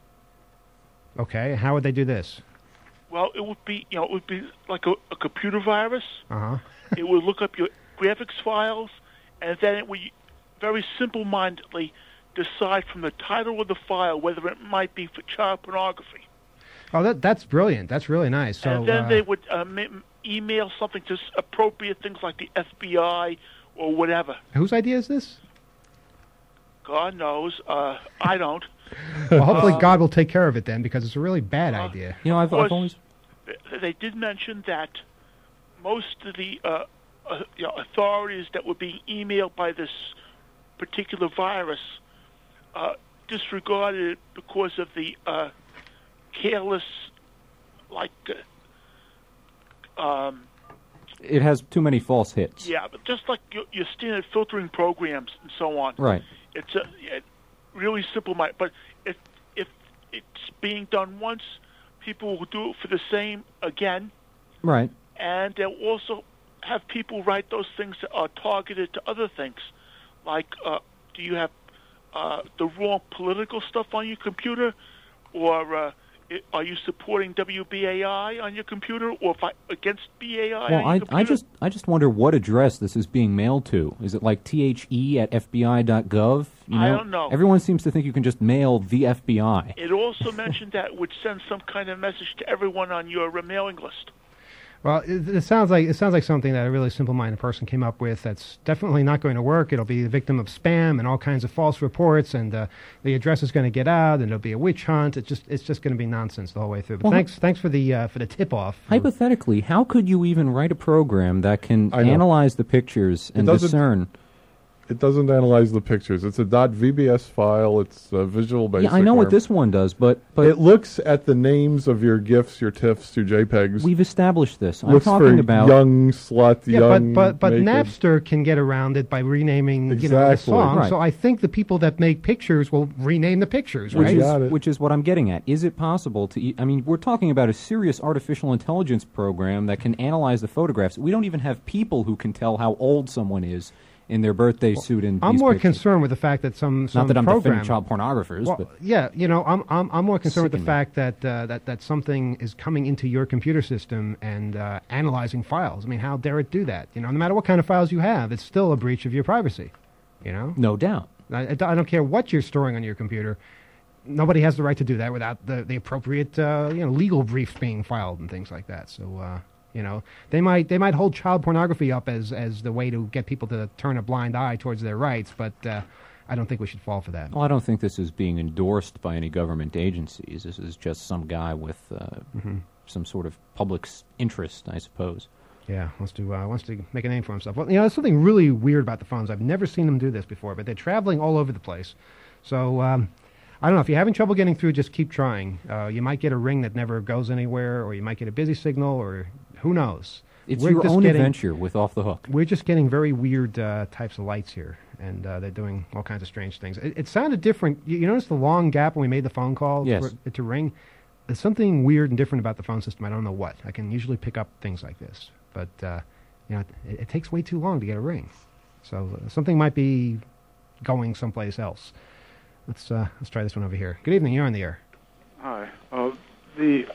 [SPEAKER 3] Okay, how would they do this?
[SPEAKER 13] Well, it would be, you know, it would be like a, a computer virus.
[SPEAKER 3] Uh-huh.
[SPEAKER 13] It would look up your graphics files, and then it would very simple-mindedly decide from the title of the file whether it might be for child pornography.
[SPEAKER 3] Oh, that that's brilliant. That's really nice. So,
[SPEAKER 13] and then
[SPEAKER 3] uh,
[SPEAKER 13] they would uh, ma- email something to s- appropriate things like the F B I or whatever.
[SPEAKER 3] whose idea is this?
[SPEAKER 13] God knows. Uh, I don't.
[SPEAKER 3] Well, hopefully
[SPEAKER 13] Uh,
[SPEAKER 3] God will take care of it then, because it's a really bad idea.
[SPEAKER 6] You know, I've,
[SPEAKER 13] Of
[SPEAKER 6] I've
[SPEAKER 13] course,
[SPEAKER 6] always...
[SPEAKER 13] th- They did mention that most of the uh, uh, you know, authorities that were being emailed by this particular virus uh, disregarded it because of the uh, careless, like, uh, um,
[SPEAKER 6] It has too many false hits.
[SPEAKER 13] yeah, but just like your, your standard filtering programs and so on.
[SPEAKER 6] Right.
[SPEAKER 13] It's a it, really simple, mi- but if if it's being done once, people will do it for the same again,
[SPEAKER 6] Right.
[SPEAKER 13] and they'll also have people write those things that are targeted to other things, like uh, do you have uh, the wrong political stuff on your computer, or uh, i are you supporting W B A I on your computer, or fi- against B A I on
[SPEAKER 6] Well,
[SPEAKER 13] your
[SPEAKER 6] I,
[SPEAKER 13] computer?
[SPEAKER 6] I just I just wonder what address this is being mailed to. Is it like T H E at F B I dot gov? You
[SPEAKER 13] I
[SPEAKER 6] know?
[SPEAKER 13] don't know.
[SPEAKER 6] Everyone seems to think you can just mail the F B I.
[SPEAKER 13] It also mentioned that it would send some kind of message to everyone on your uh, mailing list.
[SPEAKER 3] Well, it, it sounds like it sounds like something that a really simple-minded person came up with. That's definitely not going to work. It'll be the victim of spam and all kinds of false reports, and uh, the address is going to get out, and it'll be a witch hunt. It's just it's just going to be nonsense the whole way through. But
[SPEAKER 6] Well,
[SPEAKER 3] thanks thanks for the uh, for the tip-off.
[SPEAKER 6] Hypothetically, how could you even write a program that can
[SPEAKER 7] I know.
[SPEAKER 6] analyze the pictures
[SPEAKER 7] It
[SPEAKER 6] and
[SPEAKER 7] doesn't-
[SPEAKER 6] discern?
[SPEAKER 7] It doesn't analyze the pictures. It's a .vbs file. It's a Visual Basic.
[SPEAKER 6] Yeah, I know what
[SPEAKER 7] Arm.
[SPEAKER 6] this one does, but but
[SPEAKER 7] it looks at the names of your GIFs, your TIFFs, your JPEGs.
[SPEAKER 6] we've established this. I'm
[SPEAKER 7] Looks
[SPEAKER 6] talking
[SPEAKER 7] for
[SPEAKER 6] about
[SPEAKER 7] young slut,
[SPEAKER 3] Yeah,
[SPEAKER 7] young.
[SPEAKER 3] but but but
[SPEAKER 7] naked.
[SPEAKER 3] Napster can get around it by renaming you know the
[SPEAKER 7] Exactly.
[SPEAKER 3] song.
[SPEAKER 6] Right.
[SPEAKER 3] So I think the people that make pictures will rename the pictures,
[SPEAKER 6] Which
[SPEAKER 3] right?
[SPEAKER 6] is, which is what I'm getting at. Is it possible to... E- I mean, we're talking about a serious artificial intelligence program that can analyze the photographs. We don't even have people who can tell how old someone is in their birthday suit and
[SPEAKER 3] I'm
[SPEAKER 6] these
[SPEAKER 3] more
[SPEAKER 6] pictures.
[SPEAKER 3] concerned with the fact that some some
[SPEAKER 6] Not that I'm
[SPEAKER 3] program,
[SPEAKER 6] defending child pornographers,
[SPEAKER 3] Well,
[SPEAKER 6] but...
[SPEAKER 3] yeah, you know, I'm I'm I'm more concerned with the
[SPEAKER 6] Sickening.
[SPEAKER 3] fact that uh, that that something is coming into your computer system and uh, analyzing files. I mean, how dare it do that? You know, no matter what kind of files you have, it's still a breach of your privacy. You know,
[SPEAKER 6] No doubt.
[SPEAKER 3] I, I don't I don't care what you're storing on your computer. Nobody has the right to do that without the the appropriate uh, you know legal briefs being filed and things like that. So. Uh, You know, they might they might hold child pornography up as, as the way to get people to turn a blind eye towards their rights, but uh, I don't think we should fall for that.
[SPEAKER 6] Well, I don't think this is being endorsed by any government agencies. This is just some guy with uh,
[SPEAKER 3] Mhm.
[SPEAKER 6] some sort of public s- interest, I suppose.
[SPEAKER 3] Yeah, wants to uh, wants to make a name for himself. Well, you know, there's something really weird about the phones. I've never seen them do this before, but they're traveling all over the place. So um, I don't know. If you're having trouble getting through, just keep trying. Uh, you might get a ring that never goes anywhere, or you might get a busy signal, or who knows?
[SPEAKER 6] It's
[SPEAKER 3] We're
[SPEAKER 6] your
[SPEAKER 3] just
[SPEAKER 6] own
[SPEAKER 3] getting-
[SPEAKER 6] adventure with Off the Hook.
[SPEAKER 3] We're just getting very weird uh, types of lights here, and uh, they're doing all kinds of strange things. It, it sounded different. You, you notice the long gap when we made the phone call
[SPEAKER 6] Yes.
[SPEAKER 3] for it to ring? There's something weird and different about the phone system. I don't know what. I can usually pick up things like this, but uh, you know, it, it takes way too long to get a ring. So uh, something might be going someplace else. Let's uh, let's try this one over here. Good evening. You're on the air.
[SPEAKER 14] Hi. Uh, the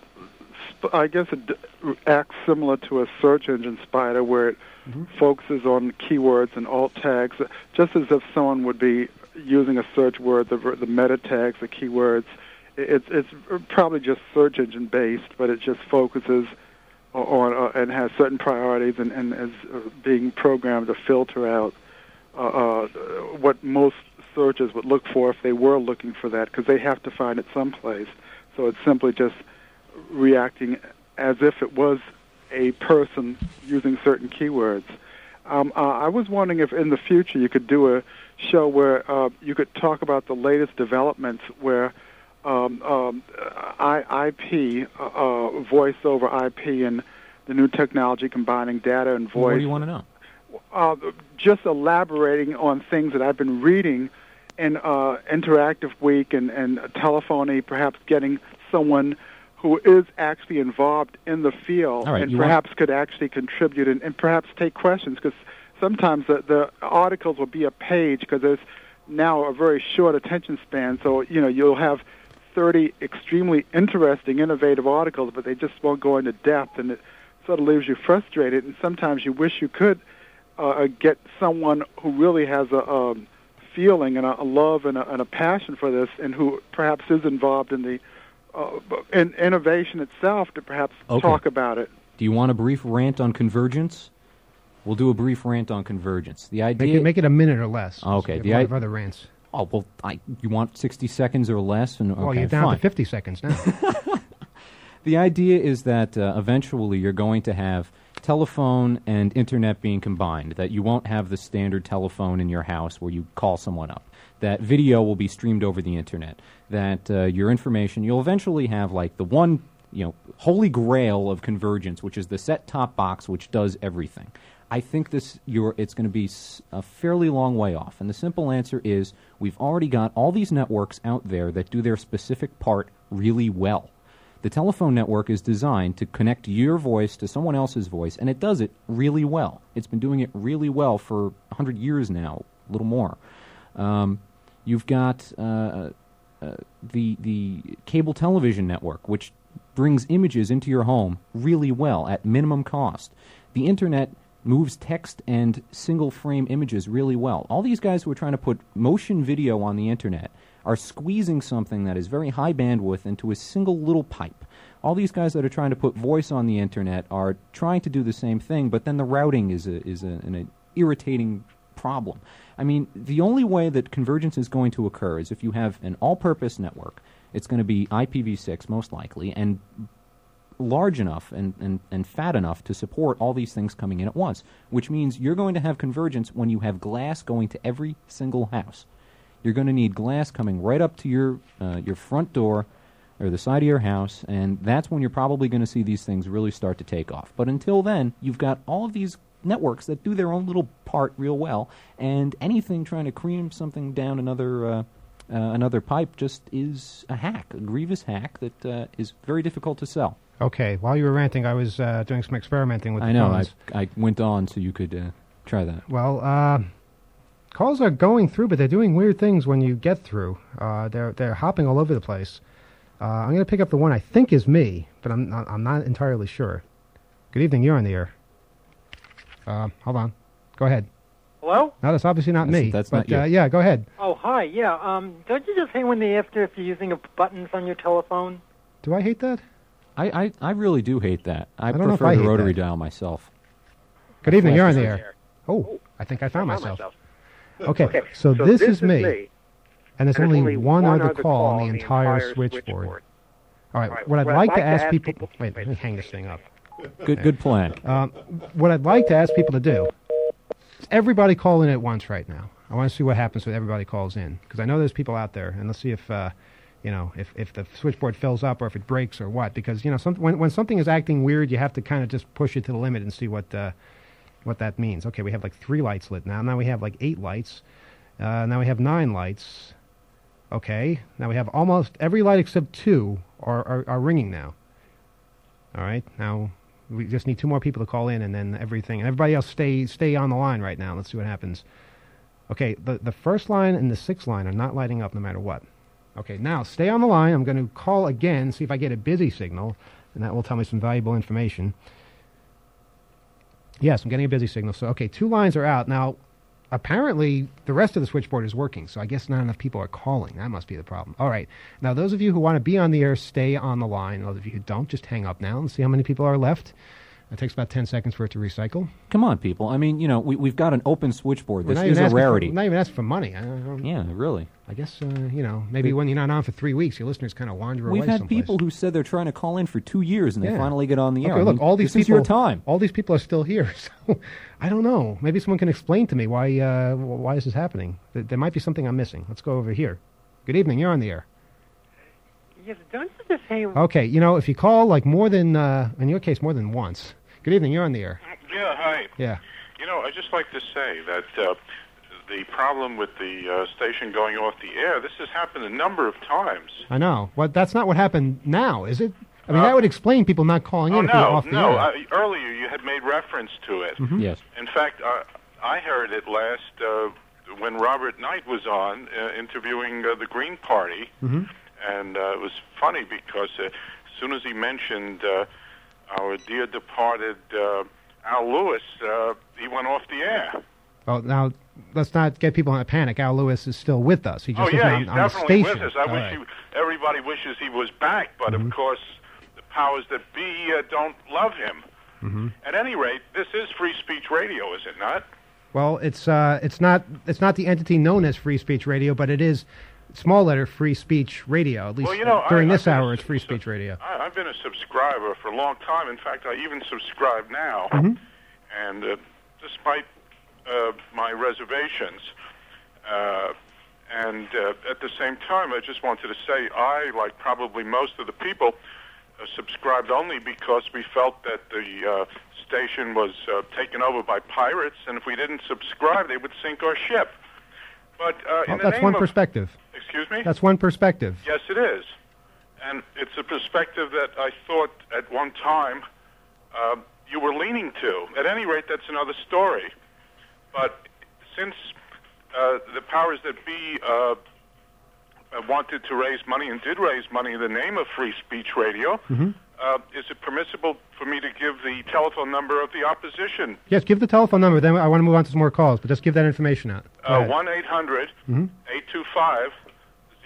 [SPEAKER 14] sp- I guess it d- acts similar to a search engine spider, where it focuses on keywords and alt tags, uh, just as if someone would be using a search word, the, ver- the meta tags, the keywords. I- It's it's probably just search engine based, but it just focuses o- on uh, and has certain priorities and, and is uh, being programmed to filter out uh, uh, what most searchers would look for if they were looking for that, because they have to find it someplace. So it's simply just reacting as if it was a person using certain keywords. Um, uh, I was wondering if in the future you could do a show where uh, you could talk about the latest developments where um, um, I- IP, uh, uh, voice over I P, and the new technology combining data and voice.
[SPEAKER 6] What do you want to know?
[SPEAKER 14] Uh, just elaborating on things that I've been reading in uh, Interactive Week and, and Telephony, perhaps getting someone who is actually involved in the field
[SPEAKER 6] All right,
[SPEAKER 14] and
[SPEAKER 6] you want-
[SPEAKER 14] perhaps could actually contribute and, and perhaps take questions, because sometimes the, the articles will be a page because there's now a very short attention span. So, you know, you'll have thirty extremely interesting, innovative articles, but they just won't go into depth, and it sort of leaves you frustrated. And sometimes you wish you could uh, get someone who really has a um, feeling and a, a love and a, and a passion for this, and who perhaps is involved in the uh, in innovation itself to perhaps
[SPEAKER 6] Okay.
[SPEAKER 14] talk about it.
[SPEAKER 6] Do you want a brief rant on convergence? We'll do a brief rant on convergence. The idea...
[SPEAKER 3] Make it, make it a minute or less.
[SPEAKER 6] Okay.
[SPEAKER 3] We
[SPEAKER 6] The
[SPEAKER 3] have a lot
[SPEAKER 6] I-
[SPEAKER 3] of other rants.
[SPEAKER 6] Oh, well, I, you want sixty seconds or less? And, okay,
[SPEAKER 3] Well, you're down
[SPEAKER 6] fine.
[SPEAKER 3] to fifty seconds now.
[SPEAKER 6] The idea is that uh, eventually you're going to have telephone and internet being combined, that you won't have the standard telephone in your house where you call someone up, that video will be streamed over the internet, that uh, your information, you'll eventually have like the one, you know, holy grail of convergence, which is the set-top box which does everything. I think this you're, it's going to be s- a fairly long way off, and the simple answer is we've already got all these networks out there that do their specific part really well. The telephone network is designed to connect your voice to someone else's voice, and it does it really well. It's been doing it really well for one hundred years now, a little more. Um, you've got uh, uh, the the cable television network, which brings images into your home really well at minimum cost. The internet moves text and single-frame images really well. All these guys who are trying to put motion video on the internet are squeezing something that is very high bandwidth into a single little pipe. All these guys that are trying to put voice on the internet are trying to do the same thing, but then the routing is a, is a, an, an irritating problem. I mean, the only way that convergence is going to occur is if you have an all-purpose network. It's going to be I P v six most likely, and large enough and, and, and fat enough to support all these things coming in at once, which means you're going to have convergence when you have glass going to every single house. You're going to need glass coming right up to your uh, your front door or the side of your house, and that's when you're probably going to see these things really start to take off. But until then, you've got all of these networks that do their own little part real well, and anything trying to cream something down another uh, uh, another pipe just is a hack, a grievous hack that uh, is very difficult to sell.
[SPEAKER 3] Okay, while you were ranting, I was uh, doing some experimenting with the
[SPEAKER 6] I know,
[SPEAKER 3] phones.
[SPEAKER 6] I, I went on so you could uh, try that.
[SPEAKER 3] Well, uh, calls are going through, but they're doing weird things when you get through. Uh, they're they're hopping all over the place. Uh, I'm going to pick up the one I think is me, but I'm not, I'm not entirely sure. Good evening, you're on the air. Uh, hold on. Go ahead.
[SPEAKER 15] Hello?
[SPEAKER 3] No, that's obviously not
[SPEAKER 6] That's-
[SPEAKER 3] me.
[SPEAKER 6] that's
[SPEAKER 3] but,
[SPEAKER 6] not you.
[SPEAKER 3] Uh, yeah, go ahead.
[SPEAKER 15] Oh, hi. Yeah. Um, don't you just hate when they ask you if you're using a buttons on your telephone?
[SPEAKER 3] Do I hate that?
[SPEAKER 6] I, I, I really do hate that. I,
[SPEAKER 3] I don't know if
[SPEAKER 6] prefer
[SPEAKER 3] I
[SPEAKER 6] the
[SPEAKER 3] hate
[SPEAKER 6] rotary
[SPEAKER 3] that.
[SPEAKER 6] dial myself.
[SPEAKER 3] Good evening, you're on the
[SPEAKER 6] Flash.
[SPEAKER 3] air. Oh, I think I found
[SPEAKER 15] I found
[SPEAKER 3] myself.
[SPEAKER 15] myself.
[SPEAKER 3] Okay,
[SPEAKER 15] Okay,
[SPEAKER 3] so,
[SPEAKER 15] so
[SPEAKER 3] this,
[SPEAKER 15] this
[SPEAKER 3] is
[SPEAKER 15] is
[SPEAKER 3] me,
[SPEAKER 15] me.
[SPEAKER 3] and there's
[SPEAKER 15] And
[SPEAKER 3] only,
[SPEAKER 15] only
[SPEAKER 3] one,
[SPEAKER 15] one
[SPEAKER 3] other
[SPEAKER 15] other
[SPEAKER 3] call on
[SPEAKER 15] call
[SPEAKER 3] the
[SPEAKER 15] on the
[SPEAKER 3] entire
[SPEAKER 15] entire
[SPEAKER 3] switchboard.
[SPEAKER 15] switchboard.
[SPEAKER 3] All right,
[SPEAKER 15] All right,
[SPEAKER 3] what I'd
[SPEAKER 15] what I'd
[SPEAKER 3] like,
[SPEAKER 15] like
[SPEAKER 3] to
[SPEAKER 15] to
[SPEAKER 3] ask
[SPEAKER 15] ask
[SPEAKER 3] people...
[SPEAKER 15] people-
[SPEAKER 3] Wait, let me hang this thing up.
[SPEAKER 6] Good, good plan.
[SPEAKER 3] Um, what I'd like to ask people to do is everybody call in at once right now. I want to see what happens when everybody calls in, because I know there's people out there, and let's see if, uh, you know, if, if the switchboard fills up or if it breaks or what. Because you know, some, when when something is acting weird, you have to kind of just push it to the limit and see what uh, what that means. Okay, we have like three lights lit now. Now we have like eight lights. Uh, now we have nine lights. Okay, now we have almost every light except two are are, are ringing now. All right, now we just need two more people to call in, and then everything, and everybody else stay stay on the line right now. Let's see what happens. Okay, the the first line and the sixth line are not lighting up no matter what. Okay, now stay on the line. I'm going to call again, see if I get a busy signal, and that will tell me some valuable information. Yes, I'm getting a busy signal. So, okay, two lines are out. Now, apparently, the rest of the switchboard is working, so I guess not enough people are calling. That must be the problem. All right. Now, those of you who want to be on the air, stay on the line. Those of you who don't, just hang up now and see how many people are left. It takes about ten seconds for it to recycle.
[SPEAKER 6] Come on, people. I mean, you know, we, we've got an open switchboard.
[SPEAKER 3] We're
[SPEAKER 6] This
[SPEAKER 3] not
[SPEAKER 6] is
[SPEAKER 3] even
[SPEAKER 6] a
[SPEAKER 3] asking for-
[SPEAKER 6] rarity.
[SPEAKER 3] we're not even asking for money. I don't-
[SPEAKER 6] Yeah, really.
[SPEAKER 3] I guess, uh, you know, maybe when you're not on for three weeks, your listeners kind of wander
[SPEAKER 6] We've
[SPEAKER 3] away
[SPEAKER 6] had
[SPEAKER 3] someplace.
[SPEAKER 6] people who said they're trying to call in for two years and they
[SPEAKER 3] Yeah.
[SPEAKER 6] finally get on the air.
[SPEAKER 3] Okay,
[SPEAKER 6] I
[SPEAKER 3] look,
[SPEAKER 6] mean,
[SPEAKER 3] all these
[SPEAKER 6] this
[SPEAKER 3] people.
[SPEAKER 6] is your time.
[SPEAKER 3] All these people are still here. So I don't know. Maybe someone can explain to me why uh, wh- why this is happening. Th- There might be something I'm missing. Let's go over here. Good evening. You're on the air.
[SPEAKER 15] Yes, don't you just hate...
[SPEAKER 3] Okay, you know, if you call like more than, uh, in your case, more than once. Good evening. You're on the air.
[SPEAKER 16] Yeah, hi.
[SPEAKER 3] Yeah.
[SPEAKER 16] You know, I'd just like to say that uh, the problem with the uh, station going off the air, this has happened a number of times.
[SPEAKER 3] I know. Well, that's not what happened now, is it? I mean,
[SPEAKER 16] Uh,
[SPEAKER 3] that would explain people not calling
[SPEAKER 16] Oh,
[SPEAKER 3] in if you're
[SPEAKER 16] no,
[SPEAKER 3] off the
[SPEAKER 16] no.
[SPEAKER 3] air.
[SPEAKER 16] I, earlier you had made reference to it.
[SPEAKER 3] Mhm.
[SPEAKER 6] Yes.
[SPEAKER 16] In fact, uh, I heard it last uh, when Robert Knight was on uh, interviewing uh, the Green Party.
[SPEAKER 3] Mhm.
[SPEAKER 16] And uh, it was funny because uh, as soon as he mentioned uh, our dear departed uh, Al Lewis, uh, he went off the air.
[SPEAKER 3] Oh, now, let's not get people in a panic. Al Lewis is still with us. He just
[SPEAKER 16] Oh
[SPEAKER 3] isn't
[SPEAKER 16] yeah,
[SPEAKER 3] on,
[SPEAKER 16] he's
[SPEAKER 3] on the
[SPEAKER 16] definitely
[SPEAKER 3] station.
[SPEAKER 16] with us. I
[SPEAKER 3] All
[SPEAKER 16] wish
[SPEAKER 3] right.
[SPEAKER 16] he, everybody wishes he was back, but
[SPEAKER 3] Mhm.
[SPEAKER 16] of course the powers that be uh, don't love him.
[SPEAKER 3] Mhm.
[SPEAKER 16] At any rate, this is free speech radio, is it not?
[SPEAKER 3] Well, it's uh, it's not it's not the entity known as Free Speech Radio, but it is small letter Free Speech Radio. At least
[SPEAKER 16] Well, you know,
[SPEAKER 3] during
[SPEAKER 16] I-
[SPEAKER 3] this
[SPEAKER 16] I've been
[SPEAKER 3] hour,
[SPEAKER 16] a
[SPEAKER 3] it's Free Speech Radio.
[SPEAKER 16] I, I've been a subscriber for a long time. In fact, I even subscribe now.
[SPEAKER 3] Mhm.
[SPEAKER 16] And uh, despite uh, my reservations, uh, and uh, at the same time, I just wanted to say I, like probably most of the people, uh, subscribed only because we felt that the uh, station was uh, taken over by pirates, and if we didn't subscribe, they would sink our ship. But uh, in
[SPEAKER 3] Well,
[SPEAKER 16] the
[SPEAKER 3] that's
[SPEAKER 16] name
[SPEAKER 3] one
[SPEAKER 16] of,
[SPEAKER 3] perspective.
[SPEAKER 16] Excuse me?
[SPEAKER 3] That's one perspective.
[SPEAKER 16] Yes, it is. And it's a perspective that I thought at one time uh, you were leaning to. At any rate, that's another story. But since uh, the powers that be uh, uh, wanted to raise money and did raise money in the name of free speech radio,
[SPEAKER 3] Mhm.
[SPEAKER 16] uh, is it permissible for me to give the telephone number of the opposition?
[SPEAKER 3] Yes, give the telephone number. Then I want to move on to some more calls, but just give that information out. Go
[SPEAKER 16] Uh,
[SPEAKER 3] ahead.
[SPEAKER 16] one eight hundred
[SPEAKER 3] Mhm.
[SPEAKER 16] eight two five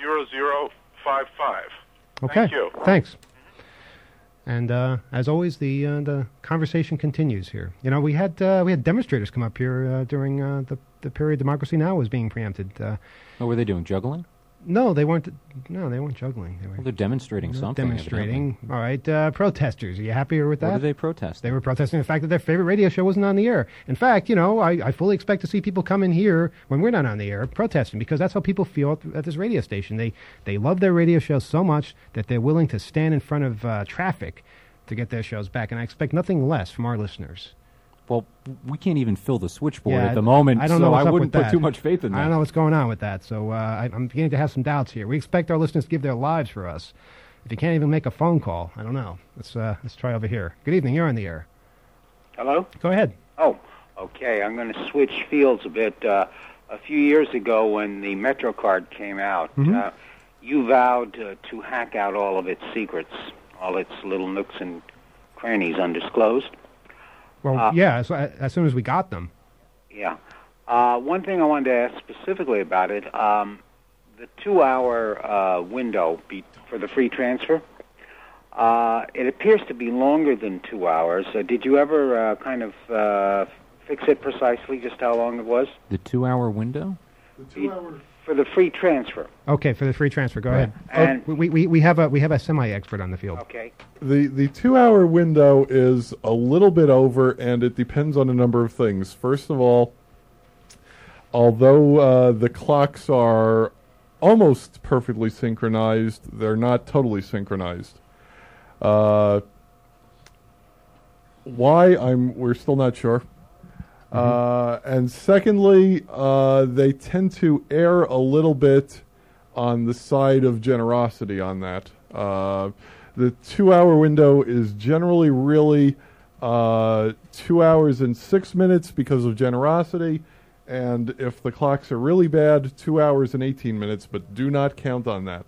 [SPEAKER 16] zero zero five five.
[SPEAKER 3] Okay.
[SPEAKER 16] Thank you.
[SPEAKER 3] Thanks. And uh, as always, the uh, the conversation continues here. You know, we had uh, we had demonstrators come up here uh, during uh, the the period Democracy Now! Was being preempted. Uh,
[SPEAKER 6] What were they doing? Juggling?
[SPEAKER 3] no, they weren't. No, they weren't juggling. They were
[SPEAKER 6] Well, they're demonstrating
[SPEAKER 3] They're
[SPEAKER 6] something.
[SPEAKER 3] Demonstrating. All right. Uh, protesters. Are you happier with that?
[SPEAKER 6] What are they protesting?
[SPEAKER 3] They were protesting the fact that their favorite radio show wasn't on the air. In fact, you know, I, I fully expect to see people come in here when we're not on the air protesting, because that's how people feel at, at this radio station. They they love their radio show so much that they're willing to stand in front of uh, traffic to get their shows back, and I expect nothing less from our listeners.
[SPEAKER 6] Well, we can't even fill the switchboard
[SPEAKER 3] Yeah,
[SPEAKER 6] at the moment,
[SPEAKER 3] I don't
[SPEAKER 6] so
[SPEAKER 3] know what's
[SPEAKER 6] I
[SPEAKER 3] up
[SPEAKER 6] wouldn't
[SPEAKER 3] with
[SPEAKER 6] put
[SPEAKER 3] that.
[SPEAKER 6] too much faith in that.
[SPEAKER 3] I don't know what's going on with that, so uh, I, I'm beginning to have some doubts here. We expect our listeners to give their lives for us. If you can't even make a phone call, I don't know. Let's uh, let's try over here. Good evening. You're on the air.
[SPEAKER 17] Hello?
[SPEAKER 3] Go ahead.
[SPEAKER 17] Oh, okay. I'm going to switch fields a bit. Uh, a few years ago when the MetroCard came out,
[SPEAKER 3] Mhm.
[SPEAKER 17] uh, you vowed uh, to hack out all of its secrets, all its little nooks and crannies undisclosed.
[SPEAKER 3] Well,
[SPEAKER 17] Uh,
[SPEAKER 3] yeah, so, uh, as soon as we got them.
[SPEAKER 17] Yeah. Uh, one thing I wanted to ask specifically about it, um, the two-hour uh, window be- for the free transfer, uh, it appears to be longer than two hours. Uh, did you ever uh, kind of uh, fix it precisely, just how long it was?
[SPEAKER 6] The two-hour window?
[SPEAKER 17] For the free transfer.
[SPEAKER 3] Okay, for the free transfer, go
[SPEAKER 17] Right.
[SPEAKER 3] ahead.
[SPEAKER 17] And-
[SPEAKER 3] oh, we, we, we have a we have a semi-expert on the field.
[SPEAKER 17] Okay.
[SPEAKER 7] The the two hour window is a little bit over, and it depends on a number of things. First of all, although uh, the clocks are almost perfectly synchronized, they're not totally synchronized. Uh, why? I'm we're still not sure. Uh, and secondly, uh, they tend to err a little bit on the side of generosity on that. Uh, the two-hour window is generally really uh, two hours and six minutes because of generosity, and if the clocks are really bad, two hours and eighteen minutes, but do not count on that.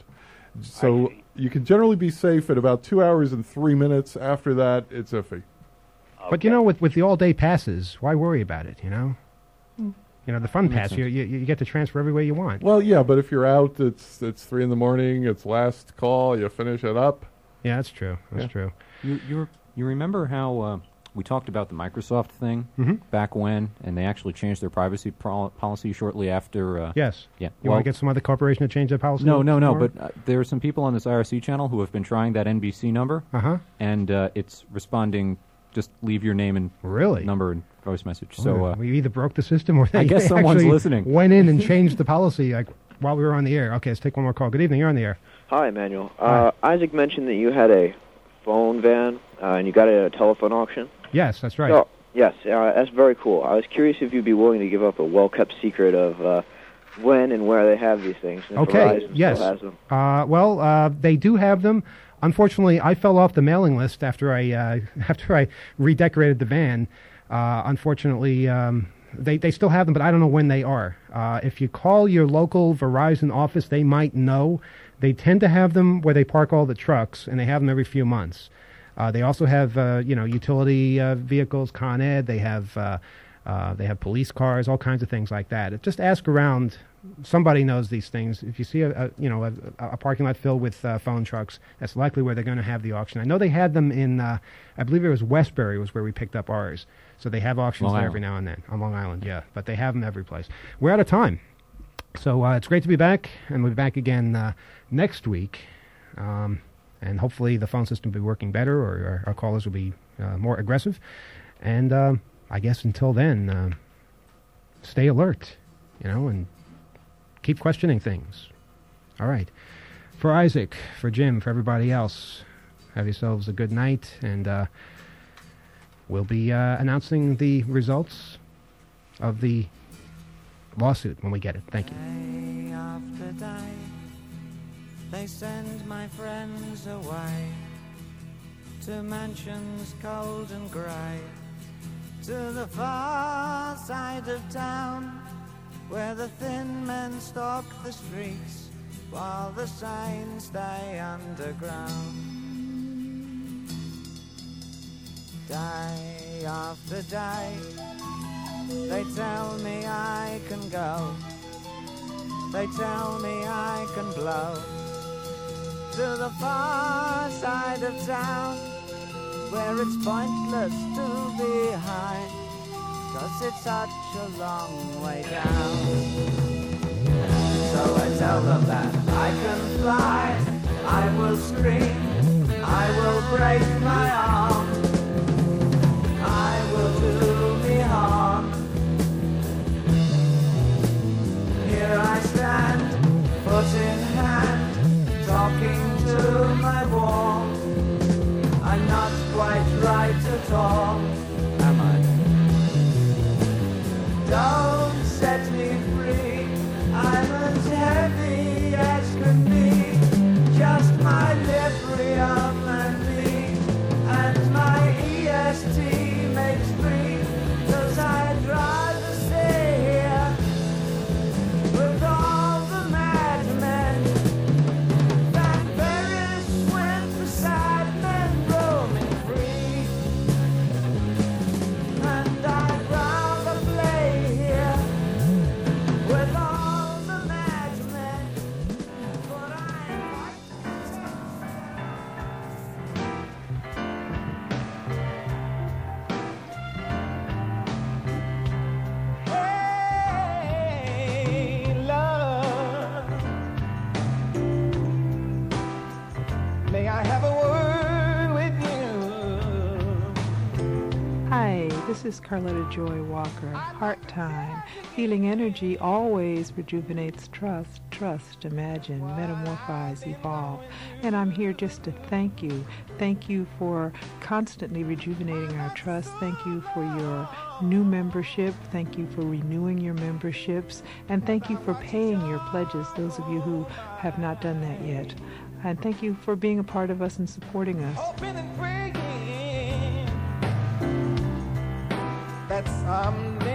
[SPEAKER 7] So you can generally be safe at about two hours and three minutes. After that, it's iffy.
[SPEAKER 3] But you know, with with the all-day passes, why worry about it? You know, you know the fun
[SPEAKER 7] That makes
[SPEAKER 3] pass,
[SPEAKER 7] sense.
[SPEAKER 3] you, you you get to transfer everywhere you want.
[SPEAKER 7] Well, yeah, but if you're out, it's it's three in the morning. It's last call. You finish it up.
[SPEAKER 3] Yeah, that's true. That's
[SPEAKER 7] Yeah.
[SPEAKER 3] true.
[SPEAKER 6] You you you remember how uh, we talked about the Microsoft thing
[SPEAKER 3] Mhm.
[SPEAKER 6] back when, and they actually changed their privacy pro- policy shortly after. Uh,
[SPEAKER 3] Yes.
[SPEAKER 6] Yeah.
[SPEAKER 3] You
[SPEAKER 6] well,
[SPEAKER 3] want to get some other corporation to change their policy?
[SPEAKER 6] No, no, no.
[SPEAKER 3] tomorrow?
[SPEAKER 6] But uh, there are some people on this I R C channel who have been trying that N B C number,
[SPEAKER 3] Uh-huh.
[SPEAKER 6] and uh, it's responding. Just leave your name and
[SPEAKER 3] really
[SPEAKER 6] number and voice message.
[SPEAKER 3] Oh,
[SPEAKER 6] So uh,
[SPEAKER 3] we either broke the system, or they
[SPEAKER 6] I guess
[SPEAKER 3] they
[SPEAKER 6] someone's
[SPEAKER 3] actually
[SPEAKER 6] listening.
[SPEAKER 3] Went in and changed the policy like while we were on the air. Okay, let's take one more call. Good evening. You're on the air.
[SPEAKER 18] Hi, Emmanuel. Uh, Isaac mentioned that you had a phone van uh, and you got it at a telephone auction.
[SPEAKER 3] Yes, that's right.
[SPEAKER 18] So, yes, uh, that's very cool. I was curious if you'd be willing to give up a well-kept secret of uh, when and where they have these things. And if
[SPEAKER 3] Okay.
[SPEAKER 18] Verizon
[SPEAKER 3] Yes.
[SPEAKER 18] Still has them.
[SPEAKER 3] Uh, well, uh, they do have them. Unfortunately, I fell off the mailing list after I uh, after I redecorated the van. Uh, unfortunately, um, they they still have them, but I don't know when they are. Uh, if you call your local Verizon office, they might know. They tend to have them where they park all the trucks, and they have them every few months. Uh, they also have uh, you know utility uh, vehicles, Con Ed. They have uh, uh, they have police cars, all kinds of things like that. Just ask around. Somebody knows these things. If you see a, a you know a, a parking lot filled with uh, phone trucks, that's likely where they're going to have the auction. I know they had them in, uh, I believe it was Westbury was where we picked up ours. So they have auctions
[SPEAKER 6] Long
[SPEAKER 3] there
[SPEAKER 6] Island.
[SPEAKER 3] every now and then on Long Island. Yeah, but they have them every place. We're out of time, so uh, it's great to be back, and we'll be back again uh, next week, um, and hopefully the phone system will be working better, or our, our callers will be uh, more aggressive. And uh, I guess until then, uh, stay alert, you know, and keep questioning things. All right. For Isaac, for Jim, for everybody else, have yourselves a good night, and uh, we'll be uh, announcing the results of the lawsuit when we get it. Thank you.
[SPEAKER 19] Day after day, they send my friends away to mansions cold and grey, to the far side of town, where the thin men stalk the streets while the sane stay underground. Day after day, they tell me I can go. They tell me I can blow to the far side of town, where it's pointless to be high, 'cause it's such a long way down. So I tell them that I can fly, I will scream, I will break my arm, I will do me harm. Here I stand, foot in hand, talking to my wall. I'm not quite right at all, am I? Don't set me free, I'm as heavy as can be. Just my librium and me, and my E S T makes three, 'cause I'd rather stay here with all the madmen than perish with the sad men roaming free. And I'd rather play here with all the madmen, but I'm Hey, love, may I have a word with you?
[SPEAKER 20] Hi, this is Carlotta Joy Walker. Heart Time. Healing energy always rejuvenates trust. Trust, imagine, metamorphose, evolve. And I'm here just to thank you. Thank you for constantly rejuvenating our trust. Thank you for your new membership. Thank you for renewing your memberships. And thank you for paying your pledges, those of you who have not done that yet. And thank you for being a part of us and supporting us.
[SPEAKER 19] Hoping and praying that someday